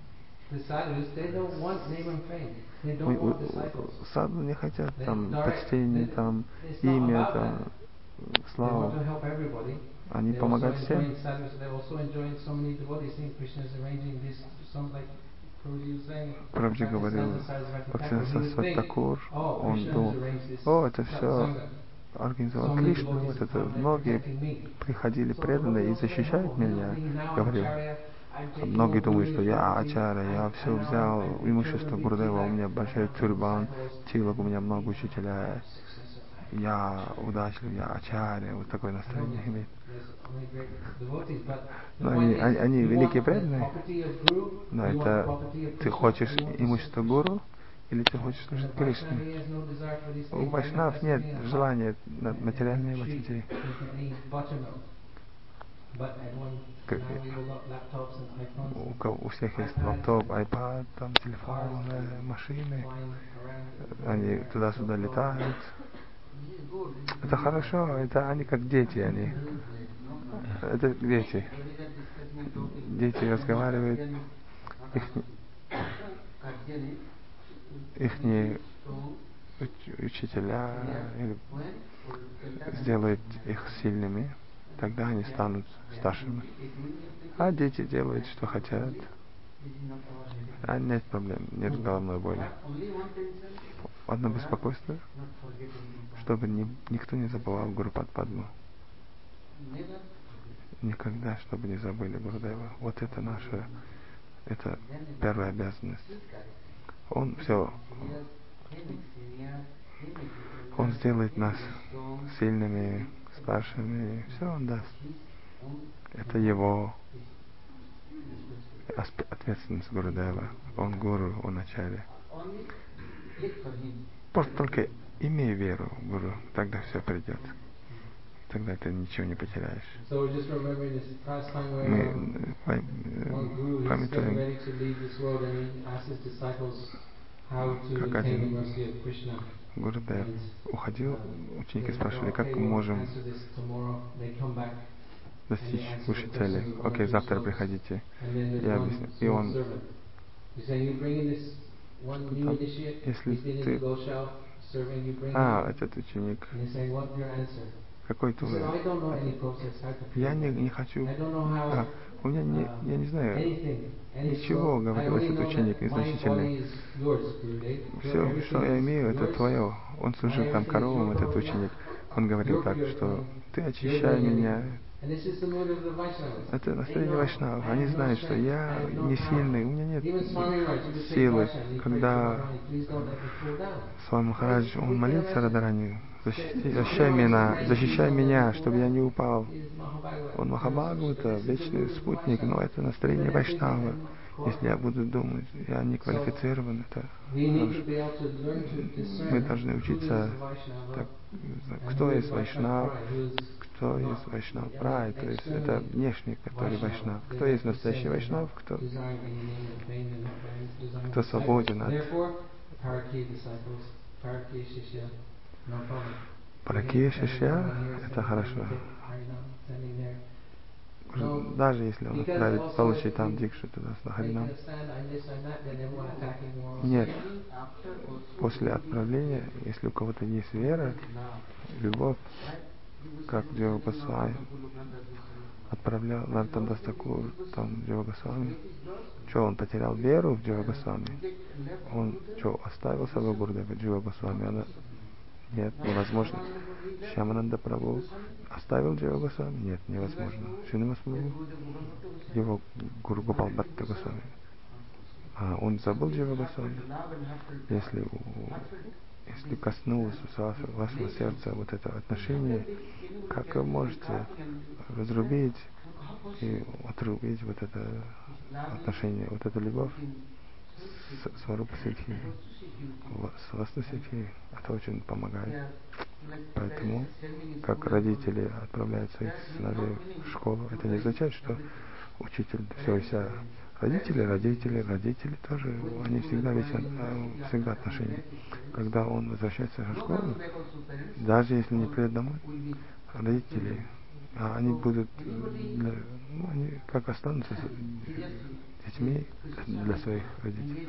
Мы, у, у, саду не хотят там почтения, там имя, там славу. Они помогают всем. Прабхуджи говорил, Бхактивинода Сарасвати Такур, он думал, о, это все организовал Кришна, вот это многие приходили преданные и защищают меня, говорил. Многие думают, что я ачарья, я все взял, имущество Гурудева, у меня большой тюрбан, тилок, у меня много учителя, я удачлив, я ачарья, вот такое настроение имеет. Но они, они, они великие преданные, но это ты хочешь имущество гуру или ты хочешь служить Кришне. У вайшнав нет желания на материальные вот эти. У, кого, у всех есть лаптоп, айпад, там телефоны, машины. Они туда-сюда летают. Это хорошо, это они как дети, они. Это дети. Дети разговаривают, их, их учителя сделают их сильными, тогда они станут старшими. А дети делают, что хотят. А нет проблем, нет головной боли. Одно беспокойство, чтобы ни, никто не забывал Гуру Падму. Никогда, чтобы не забыли Гурудева. Вот это наша, это первая обязанность. Он все, он сделает нас сильными, старшими, все он даст. Это его ответственность Гурудева. Он гуру, он начале. Просто только имей веру в Гуру, тогда все придет. Тогда ты ничего не потеряешь. Мы памятуем, как один Гурудев уходил, ученики спрашивали, как мы можем достичь высшей цели. Окей, завтра приходите. Я объясню. И он, если ты... А, этот ученик. Какой твой? Я не, не хочу. А, у меня не, я не знаю. Ничего, говорил этот ученик незначительный. Все, что я имею, это твое. Он служил там коровам, этот ученик. Он говорил так, что ты очищай меня. Это настроение вайшнавов. Они знают, что я не сильный, у меня нет силы. Когда Свами Махарадж, он молился Радарани, защищай меня, защищай меня, чтобы я не упал. Он Махабхагавата, вечный спутник, но это настроение вайшнава. Если я буду думать, я не квалифицирован, это хорошо. Мы должны учиться, так, кто есть вайшнав, кто есть вайшнав прай, то есть это внешний, который вайшнав. Кто есть настоящий вайшнав, кто, кто свободен от Паракия Шишья, это хорошо. Даже если он отправит, получит там дикшу туда, с Харинам. Нет. После отправления, если у кого-то есть вера, любовь, как Джива Госвами отправлял Нартан Дас Такур, там Джива Госвами, что он потерял веру в Джива Госвами? Он что, оставил собой Гурудева Джива Госвами? Она... Нет, невозможно. Шьямананда Прабху оставил Джива Госвами? Нет, невозможно. Шримас Прабху, его Гуру Гопал Бхатта Госвами, а он забыл Джива Госвами? Если, у, если коснулось вашего, вашего сердца вот это отношение, как вы можете разрубить и отрубить вот это отношение, вот эту любовь с Сварупа Ситхи, с Васту Ситхи, это очень помогает. Поэтому, как родители отправляют своих сыновей в школу, это не означает, что учитель все и вся. Родители, родители, родители тоже, они всегда ведь всегда отношения. Когда он возвращается в школу, даже если не придет домой, родители, а они будут, для, ну, они как останутся с детьми для своих родителей.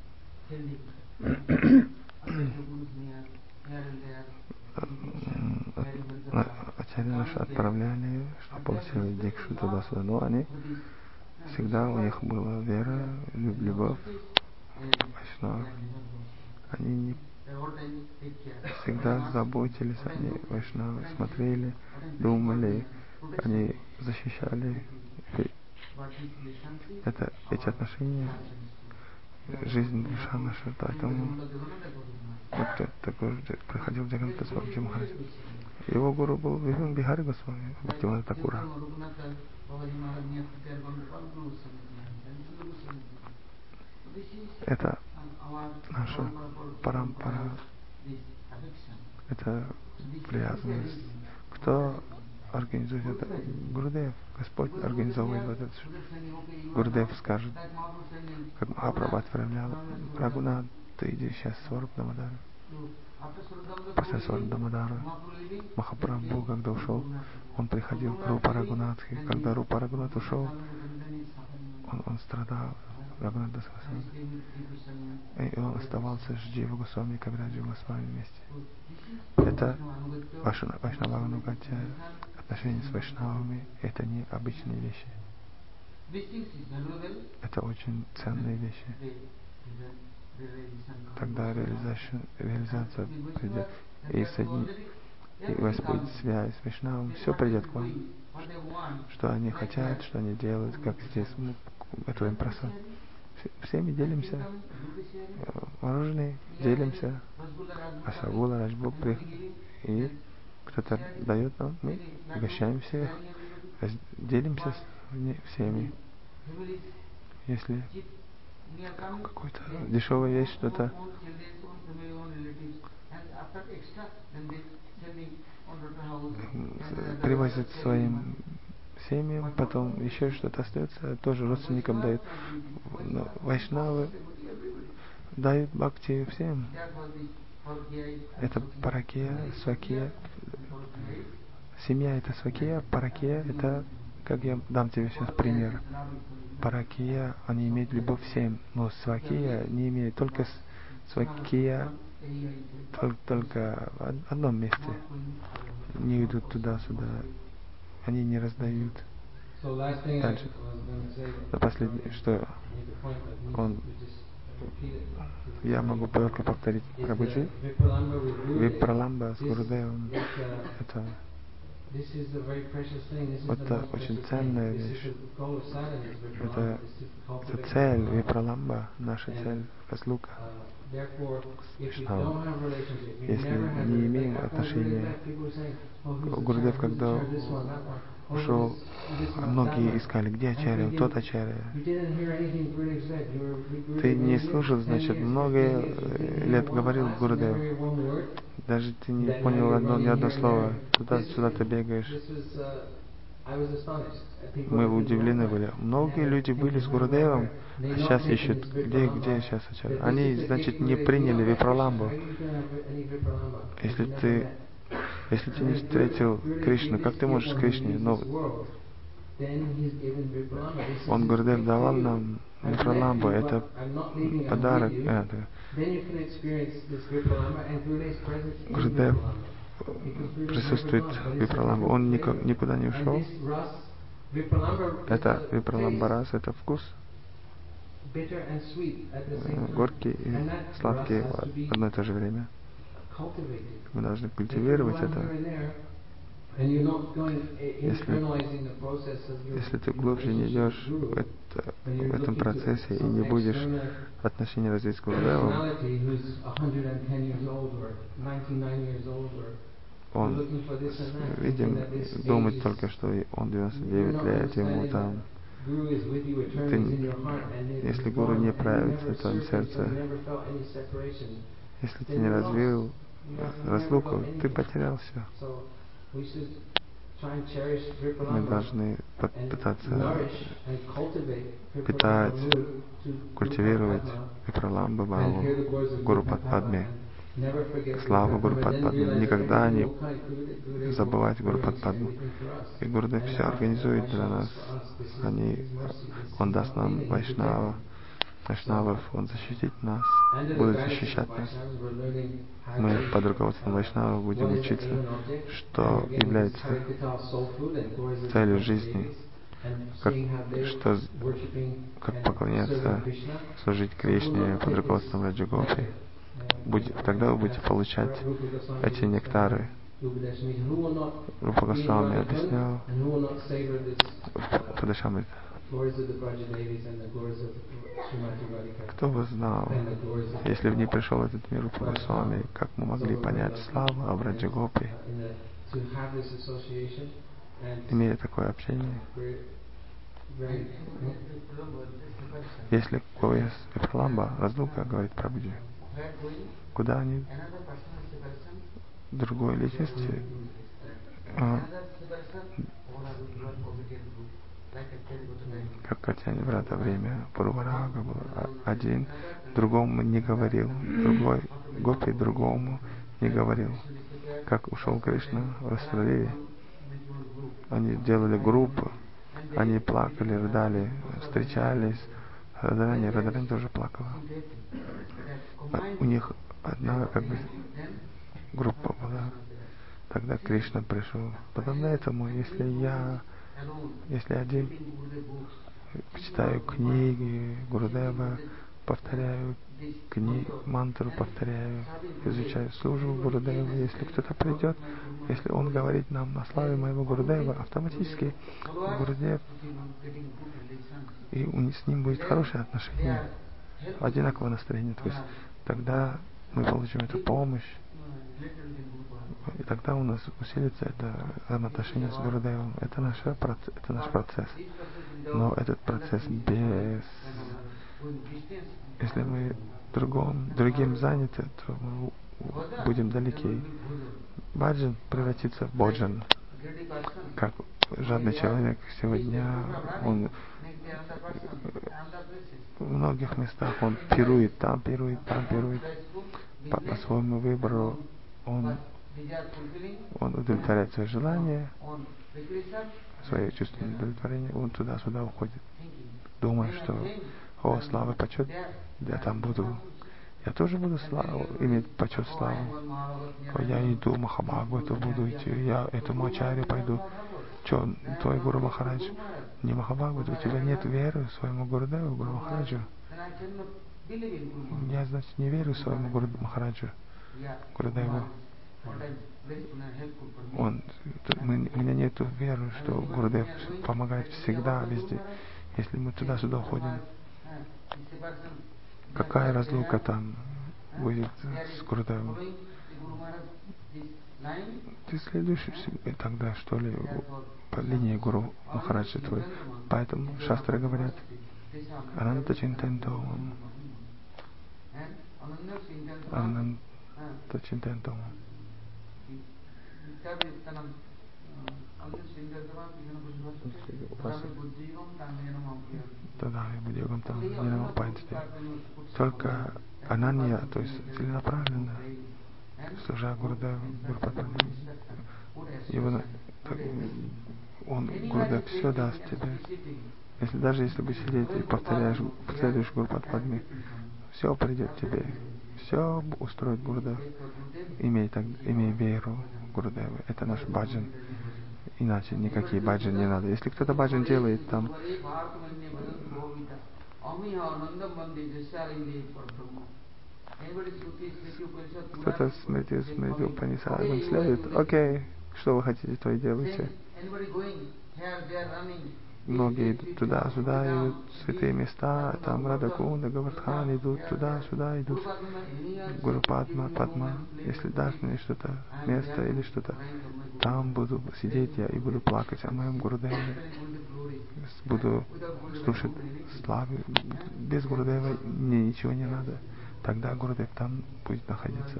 Ачарья наши отправляли, что получили дикшу туда-сюда, но они всегда, у них была вера, любовь, вайшнав. Они не всегда заботились, они вайшнавы, смотрели, думали, они защищали. Это, эти отношения, жизнь, душа наша, поэтому вот такой проходил Джаганнатха Бабаджи Махарадж. Его гуру был Виван Бихари Госвами, Бхактивинода Такура. Это наша Махапарампара — это привязанность. Кто организует это? Гурудев. Господь организовывает вот это. Гурудев скажет, как Махапрабху отправлял: Рагунат, ты иди сейчас в Сваруб Дамадару. После Сваруб Дамадара Махапрабху, когда ушел, он приходил к Рупа Рагунатхе. Когда Рупа Рагунат ушел, он, он страдал. Рагунат Дасвасана. И он оставался с Джива Госвами и Кавираджи Госвами вместе. Это Вайшнаванугатя, отношения с вайшнавами, это не обычные вещи. Это очень ценные вещи. Тогда реализация, реализация придет. И, соедин... и у вас будет связь с вайшнавом, все придет к вам. Что они хотят, что они делают, как здесь. Мы готовим просад. Всеми делимся. Мороженое делимся. Асагула, Раджбог, и кто-то дает нам, мы угощаем всех, делимся с всеми. Если какую-то дешевую вещь, что-то привозят своим семьям, потом еще что-то остается, тоже родственникам дают. Но вайшнавы дают бхакти всем. Это паракия, свакия. Семья — это свакия, паракия — это, как я дам тебе сейчас пример. Паракия, они имеют любовь всем, но свакия не имеет, только свакия только, только в одном месте. Не идут туда-сюда, они не раздают. Дальше. Это последнее, что он, я могу только повторить Прабхуджи. Випраламба с Гурудевом, это это очень ценная вещь. Это, это цель Випраламба, наша цель, разлука с Вайшнавом. Если не имеем отношения, Гурудев, когда ушел, многие искали, где Ачарья, тот Ачарья. Ты не слушал, значит, много лет говорил Гурудев. Даже ты не понял одно, ни одно слово. Туда-сюда ты бегаешь. Мы удивлены были. Многие люди были с Гурудевом, а сейчас ищут, где, где сейчас Ачарья. Они, значит, не приняли Випраламбу. Если ты, если ты не встретил Кришну, как ты можешь к Кришне? Но он, Гурудев, давал нам Випраламбу, это подарок. Это. Гурудев присутствует Випраламба. Он никак, никуда не ушел. Это Випраламбарас, это вкус. Горький и сладкий в одно и то же время. Мы должны культивировать это. Если, если ты глубже не идешь в, это, в этом процессе и не будешь отношения развить с Гурудевом, он, видим, думает только, что он девяносто девять лет, ему там. Ты, если Гуру не проявится в твоем сердце, если ты не развил разлуку, ты потерял все. Мы должны пытаться питать, культивировать Випраламбу Бхаву, Гуру Падме, славу Гуру Падме. Никогда не забывать Гуру Падму. И Гурудев все организует для нас. Они, он даст нам Вайшнава, Вайшнавов, он защитит нас, будет защищать нас. Мы под руководством Вайшнава будем учиться, что является целью жизни, как, что, как поклоняться, служить Кришне под руководством Раджа Гопи. Будет, тогда вы будете получать эти нектары. Рупа Госвами объяснял Падашамрит. Кто бы знал, если бы не пришел в этот мир Рупа Госвами, как мы могли понять славу об Раджа Гопи, имея такое общение. Если у кого есть Випраламба, разлука, говорит Прабхуджи, куда они другой личности, а, как Катяне брата время Пурварага был один, другому не говорил, другой гопи другому не говорил. Как ушел Кришна в Расправе, они делали группу, они плакали, рыдали, встречались. Радарани, Радарани тоже плакала. А у них одна как бы группа была. Тогда Кришна пришел. Подобно этому, если я, если один читаю книги Гурудева, повторяю книги, мантру повторяю, изучаю службу Гурудева, если кто-то придет, если он говорит нам на славе моего Гурудева, автоматически Гурудев, и у них с ним будет хорошее отношение, одинаковое настроение, то есть тогда мы получим эту помощь, и тогда у нас усилится это взаимоотношение с Гурудевом. Это наш процесс, это наш процесс. Но этот процесс без... Если мы другом, другим заняты, то мы будем далеки. Баджан превратится в боджан. Как жадный человек сегодня, он в многих местах он пирует, там пирует, там пирует. По, по своему выбору он Он удовлетворяет свои желания, свое чувственное удовлетворение, он туда-сюда уходит, думая, что о, слава, почет, я там буду, я тоже буду славу, иметь почет, славу. О, я иду Махабхагавату, буду идти, я этому ачарью пойду. Че, твой Гуру Махарадж не Махабхагават, у тебя нет веры своему Гурудеву, Гуру Махараджу. Я, значит, не верю своему Гуру Махараджу, Гурудеву. Он, мы, у меня нет веры, что Гурудев помогает всегда, везде. Если мы туда-сюда уходим, какая разлука там будет с Гурудевом? Ты следуешь тогда, что ли, по линии Гуру Махараджа твой. Поэтому шастры говорят, Ананта Чинтентом, Ананта Чинтентом. Тогда и будем там не намапаете. Только Ананья, то есть целенаправленно, служа Гурудеву, Гурупадпаде, его он Гурудев все даст тебе. Если даже если бы сидеть и повторяешь, следуешь Гурупадпадме, все придет тебе, все устроит Гурудев. Имей, так, имей веру Гурудеву. Это наш баджан. Иначе никакие баджан не надо. Если кто-то баджан делает там, кто-то смрити, смрити Упанисадам следует, окей, что вы хотите, то и делайте. Многие идут туда-сюда, идут в святые места, там Радакунда, Гавардхан, идут туда-сюда, идут Гуру Падма, Падма. Если дашь мне что-то, место или что-то, там буду сидеть я и буду плакать о моем Гурудеве. Буду слушать славы. Без Гурудева мне ничего не надо. Тогда Гурудев там будет находиться.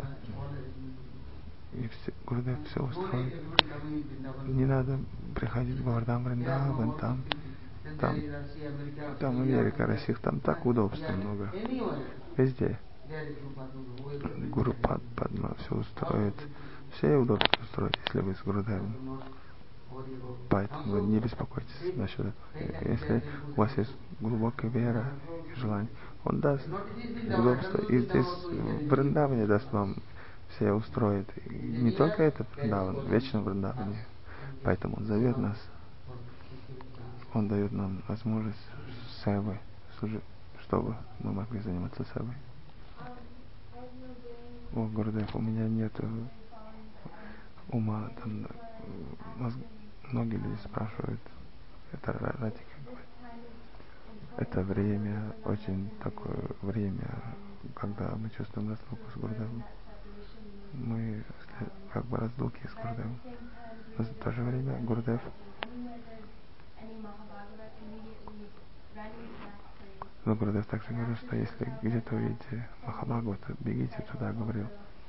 И все, Гурудев все устроит. Не надо приходить в Говардхан Вриндаван, там, там, там Америка, Россия, там так удобства много. Везде. Гуру Падма все устроит. Все удобства устроит, если вы с Гурудевом. Поэтому не беспокойтесь насчет этого. Если у вас есть глубокая вера и желание, он даст удобства. И здесь в Вриндаване даст вам, все устроит. И не только этот Вриндаван, в вечном Вриндаване. Поэтому он зовет нас. Он дает нам возможность севы, чтобы мы могли заниматься севой. О, Гурудев, у меня нет ума. Там, многие люди спрашивают, это Радика говорит. Это время, очень такое время, когда мы чувствуем разлуку с Гурудевом. Мы как бы разлуки с Гурудевом. Но в то же время Гурудев Но Гурудев также говорил, что если где-то увидите Махабхагавата, бегите туда, говорил.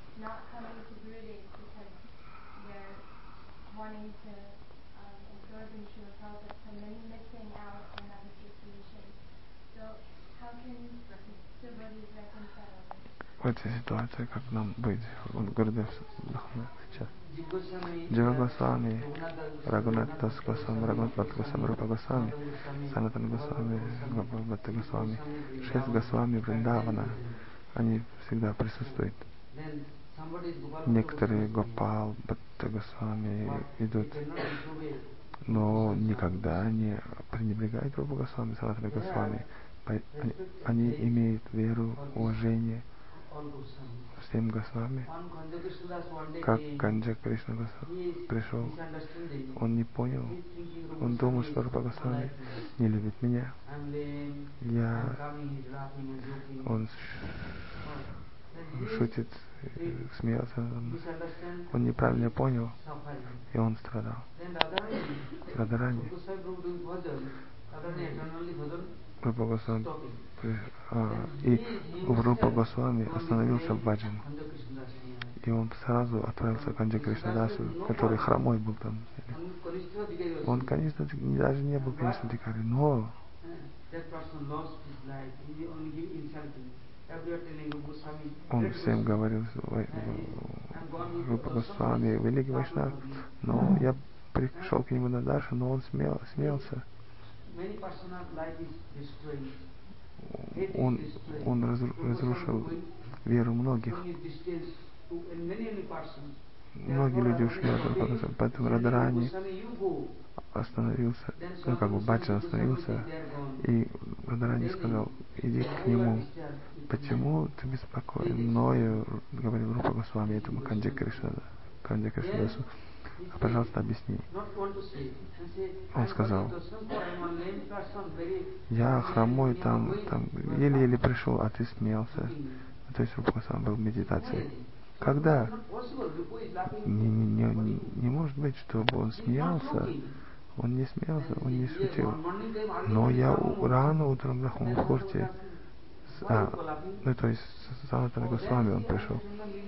В этой ситуации, как нам быть? Вот Гурудев сейчас. Джива Госвами, Рагунат Дас Госвами, Рагунат Бхат Госвами, Рупа Госвами, Санатан Госвами, Бхакти Госвами, шесть Госвами Вриндавана, они всегда присутствуют. Некоторые Гопал, Бхакти Госвами идут, но никогда не пренебрегают Рупа Госвами, Санатан Госвами. Они, они имеют веру, уважение всем Госвами. Как Канджа Кришна Госвами пришел, он не понял, он думал, что Рупа Госвами не любит меня. Я... Он шутит, смеется. Он неправильно понял, и он страдал. Радарани. Рупа Госвами, а, и Рупа Госвами остановился в баджан. И он сразу отправился к Канджа Кришнадасу, который хромой был там. Он, конечно, даже не был, конечно, дикарь, но он всем говорил, Рупа Госвами, великий Вайшнав, но я пришел к нему на Даршан, но он смел, смеялся. Он, он разрушил веру многих. Многие люди ушли от Рупа Госвами, поэтому Радарани остановился, ну как бы баджан остановился, и Радарани сказал, иди к нему. Почему ты беспокоен мною, говорил Рупа Госвами этому Канджа Кришнадасу. А, пожалуйста, объясни. Он сказал, я хромой там, там еле-еле пришел, а ты смеялся. То есть Рупа Госвами был в медитации. Когда? Не, не, не, не может быть, чтобы он смеялся. Он не смеялся, он не шутил. Но я рано утром в Брахмамухурте, а, ну то есть Санатана Госвами он пришел.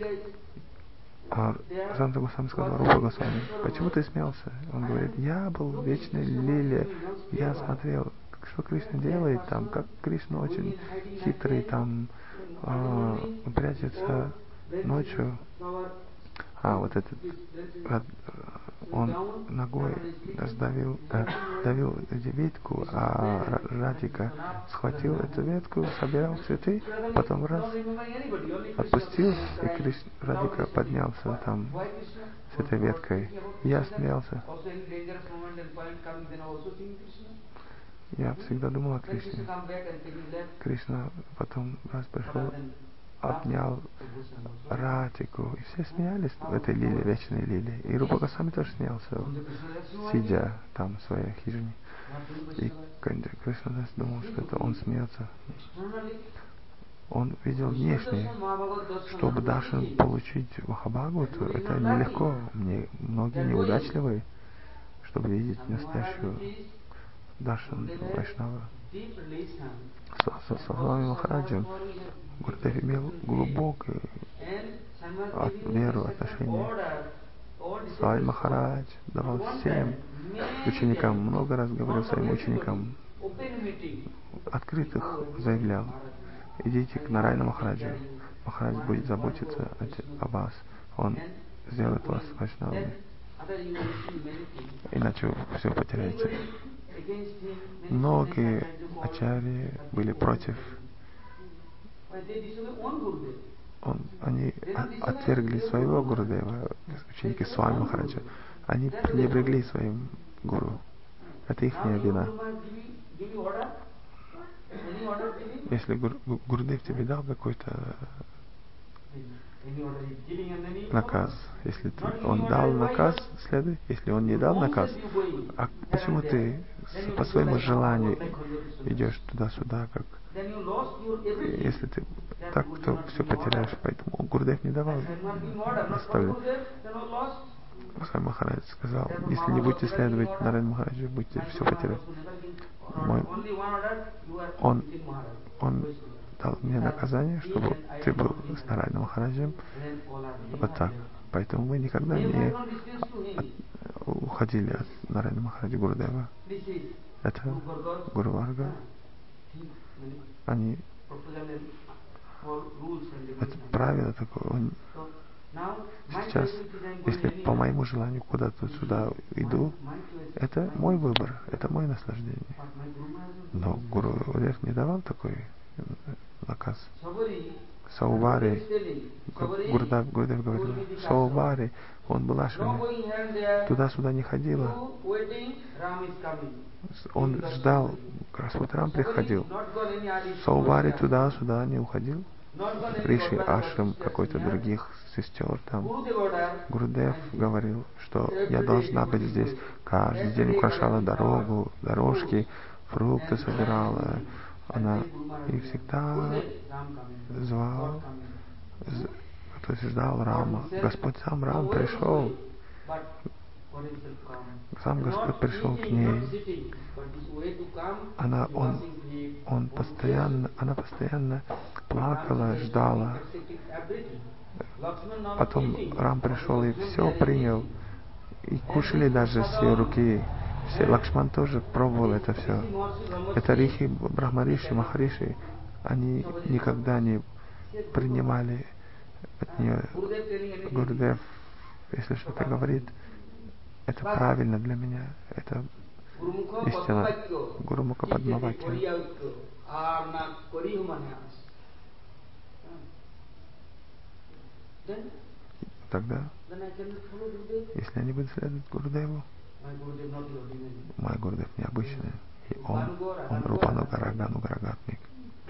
А Санатана Госвами сказал, Рупа Госвами, почему ты смеялся? Он говорит, я был в вечной лиле, я смотрел, что Кришна делает там, как Кришна очень хитрый там, а, прячется ночью. А, вот этот, он ногой раздавил, э, давил ветку, а Радика схватил эту ветку, собирал цветы, потом раз отпустил, и Кришна, Радика поднялся там с этой веткой. Я смеялся. Я всегда думал о Кришне. Кришна потом раз пришел, обнял Радику, и все смеялись в этой лиле, вечной лиле. И Рупа Госвами тоже смеялся, сидя там в своей хижине. И Кришнадас думал, что это он смеется. Он видел внешне. Чтобы даршан получить Махабхагавату, это нелегко. Мне многие неудачливые, чтобы видеть настоящую даршан Вайшнава. Со Свами Махараджем Гурудев имел глубокую от, веру, отношения. Свами Махарадж давал всем ученикам, много раз говорил своим ученикам, открытых заявлял, идите к Нарайна Махараджу. Махарадж будет заботиться о, о вас. Он сделает вас вайшнавами. Иначе вы все потеряете. Многие ачарьи были против. Он, они отвергли своего Гурудева, ученики Свами Махараджа. Они пренебрегли своим гуру. Это их вина. Если Гур, Гурудев тебе дал какой-то наказ, если ты, он дал наказ, следуй. Если он не дал наказ, а почему ты по своему желанию идешь туда-сюда, как если ты так, то все потеряешь. Поэтому Гурудев не давал наставления. Свами Махарадж сказал, если не будете следовать Нарайна Махараджу, будете все потерять. мой, он, он дал мне наказание, чтобы ты был с Нарайаной Махараджем. Вот так. Поэтому мы никогда не уходили от Нарайана Махараджа Гурудева. Это Гуру Варга. Они... Это правило такое. Он... Сейчас, если по моему желанию куда-то сюда иду, это мой выбор, это мое наслаждение. Но Гуру Гурдев не давал такой наказ. Саубари, Гурдев, Гурдев говорил, Саубари, он был ашраме, туда-сюда не ходила. Он ждал, Господь Рам приходил. Саубари туда-сюда не уходил. Риши Ашрам, какой-то других сестер там. Гурудев говорил, что я должна быть здесь. Каждый день украшала дорогу, дорожки, фрукты собирала. Она и всегда звал, то есть ждал Рама. Господь сам Рам пришел. Сам Господь пришел к ней. Она, он, он постоянно, она постоянно плакала, ждала. Потом Рам пришел и все принял. И кушали даже с ее руки. Все, Лакшман тоже пробовал это все. Это Рихи, Брахмариши, Махариши. Они никогда не принимали от нее. Гурудев, если что-то говорит, это правильно для меня. Это истина. Гурумуха Падмавакья. Тогда, если они будут следовать Гурудеву, мой Гурудев необычный. И он, он Рупануга Рагануга Рагатмик.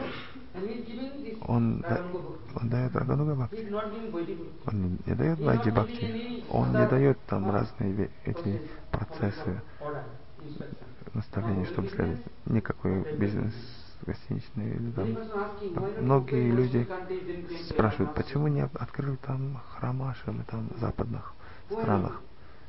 Он, да, он дает Рагануга Бхакти. Он не, не дает Вайди Бхакти. Он не дает там разные эти процессы, наставления, чтобы следовать. Никакой бизнес гостиничный или там. Многие люди спрашивают, почему не открыли там храм Ашрамы там в западных странах?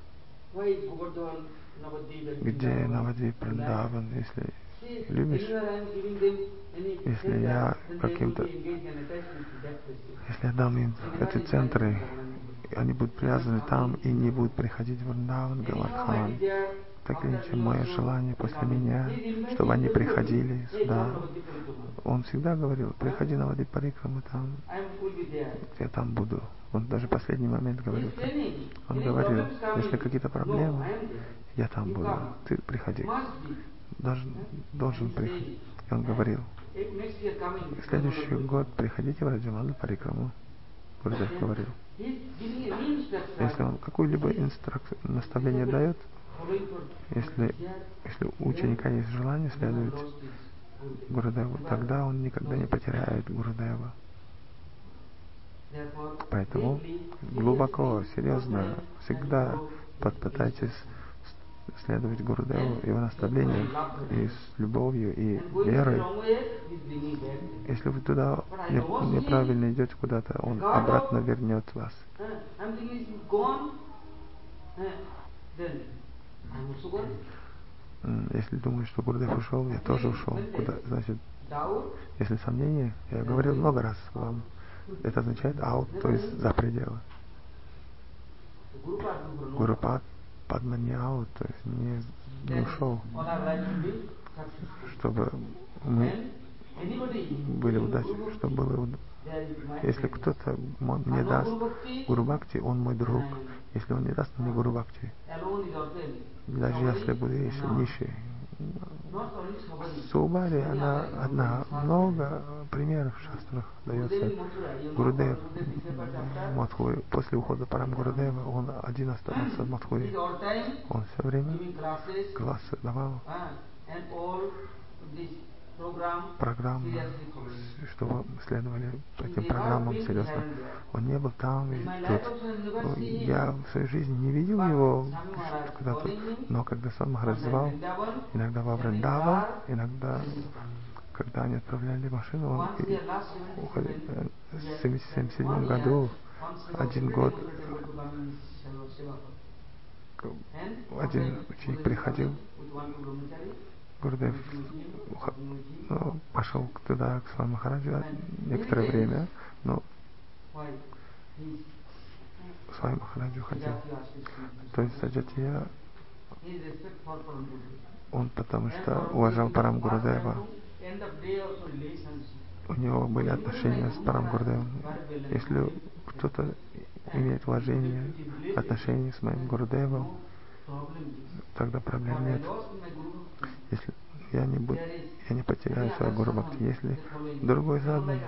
Где Навадвип, Вриндаван, если любишь, если я каким-то, если я дам им эти центры, они будут привязаны там и не будут приходить в Вриндаван, Гавардхан. Так или иначе, мое желание после меня, чтобы они приходили сюда. Он всегда говорил, приходи на Навадвип Парикраму, там, я там буду. Он даже в последний момент говорил так. Он говорил, если какие-то проблемы, я там буду, ты приходи. Должен, должен приходить. И он говорил, в следующий год приходите в Раджамалу Парикраму. Гурудев говорил. Если он какую-либо инструкцию, наставление дает, если, если у ученика есть желание следовать Гурудеву, тогда он никогда не потеряет Гурудева. Поэтому глубоко, серьезно, всегда попытайтесь следовать Гурудеву, его наставлениям, и с любовью, и верой. Если вы туда неправильно идете куда-то, он обратно вернет вас. Если думаешь, что Гурудев ушел, я тоже ушел. Куда? Значит, если сомнения, я говорил много раз вам, это означает out, то есть за пределы. Гурупад Падма не out, то есть не, не ушел. Чтобы мы были удачны, чтобы было. Если кто-то мне даст Гуру Бхакти, он мой друг. Если он не даст мне Гуру Бхакти, даже если буду если нищий. Саубари, она одна, много примеров в шастрах дается. Гурудев в Мадхуре, после ухода Парам Гурудева, он один оставался в Мадхуре. Он все время классы давал, программу, чтобы следовали этим программам серьезно. Он не был там и тут. Я в своей жизни не видел его когда-то, но когда сам Махарадж звал, иногда во Вриндаван, иногда, когда они отправляли машину, он уходил. В семьдесят седьмом году, один год, один ученик приходил Гурдев ну, пошел туда, к своему Махараджу некоторое время, но своему Махараджу хотел. То есть Саджатия, он потому что уважал Парам Гурудева. У него были отношения с Парам Гурудевом. Если кто-то имеет уважение, отношения с моим Гурудевом, тогда проблем нет. Если я не буду, я не потеряю свою Гуру Бхакти. Если другой саду,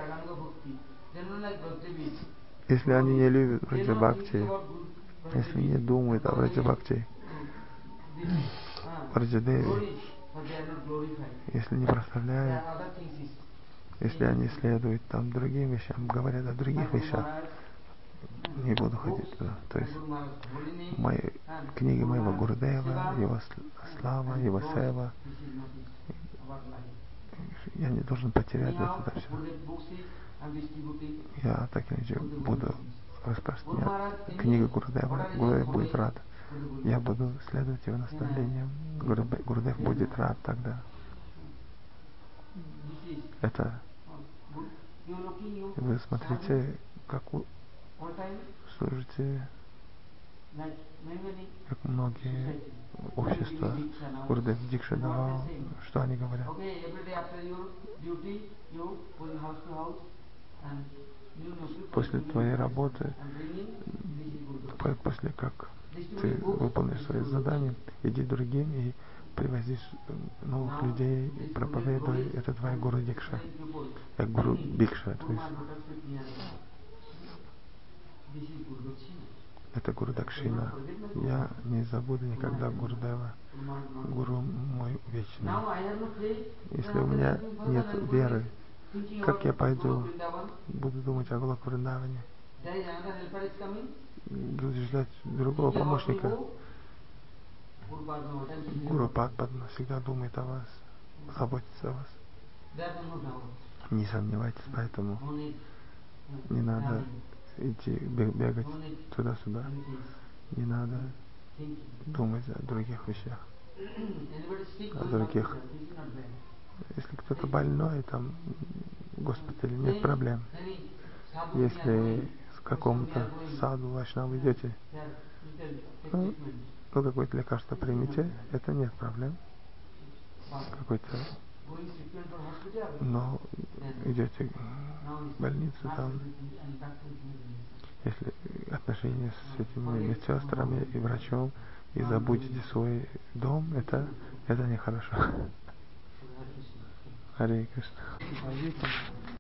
если они не любят Враджа Бхакти, если не думают о Враджа Бхакти, Враджа Деви, если не прославляют, если они следуют там другим вещам, говорят о других вещах, не буду ходить туда. То есть мои книги моего Гурудева, его слава, его сева, я не должен потерять вот это все. Я так или иначе буду распространять книгу Гурудева. Гурудев будет рад. Я буду следовать его наставлениям. Гурудев будет рад тогда. Это вы смотрите, как вы служите, как многие общества Гурудев Дикша давал, что они говорят. После твоей работы, после как ты выполнишь свои задания, иди другим и привози новых людей, и проповедуй. Это твоя Гуру Дикша. Как Гуру Бикша, то есть. Это Гуру Дакшина. Я не забуду никогда Гурудева, Гуру мой вечный. Если у меня нет веры, как я пойду, буду думать о Голок Вриндаване, буду ждать другого помощника. Гуру Падма всегда думает о вас, заботится о вас. Не сомневайтесь, поэтому не надо идти бегать туда-сюда, не надо думать о других вещах, о других. Если кто-то больной, там в госпитале, нет проблем. Если к какому-то саду вайшнаву идете, ну, ну какое-то лекарство примите, это нет проблем. Какой-то, но идете в больницу, там, если отношения с этими медсестрами и врачом, и забудете свой дом, это, это нехорошо. Харе Кришна.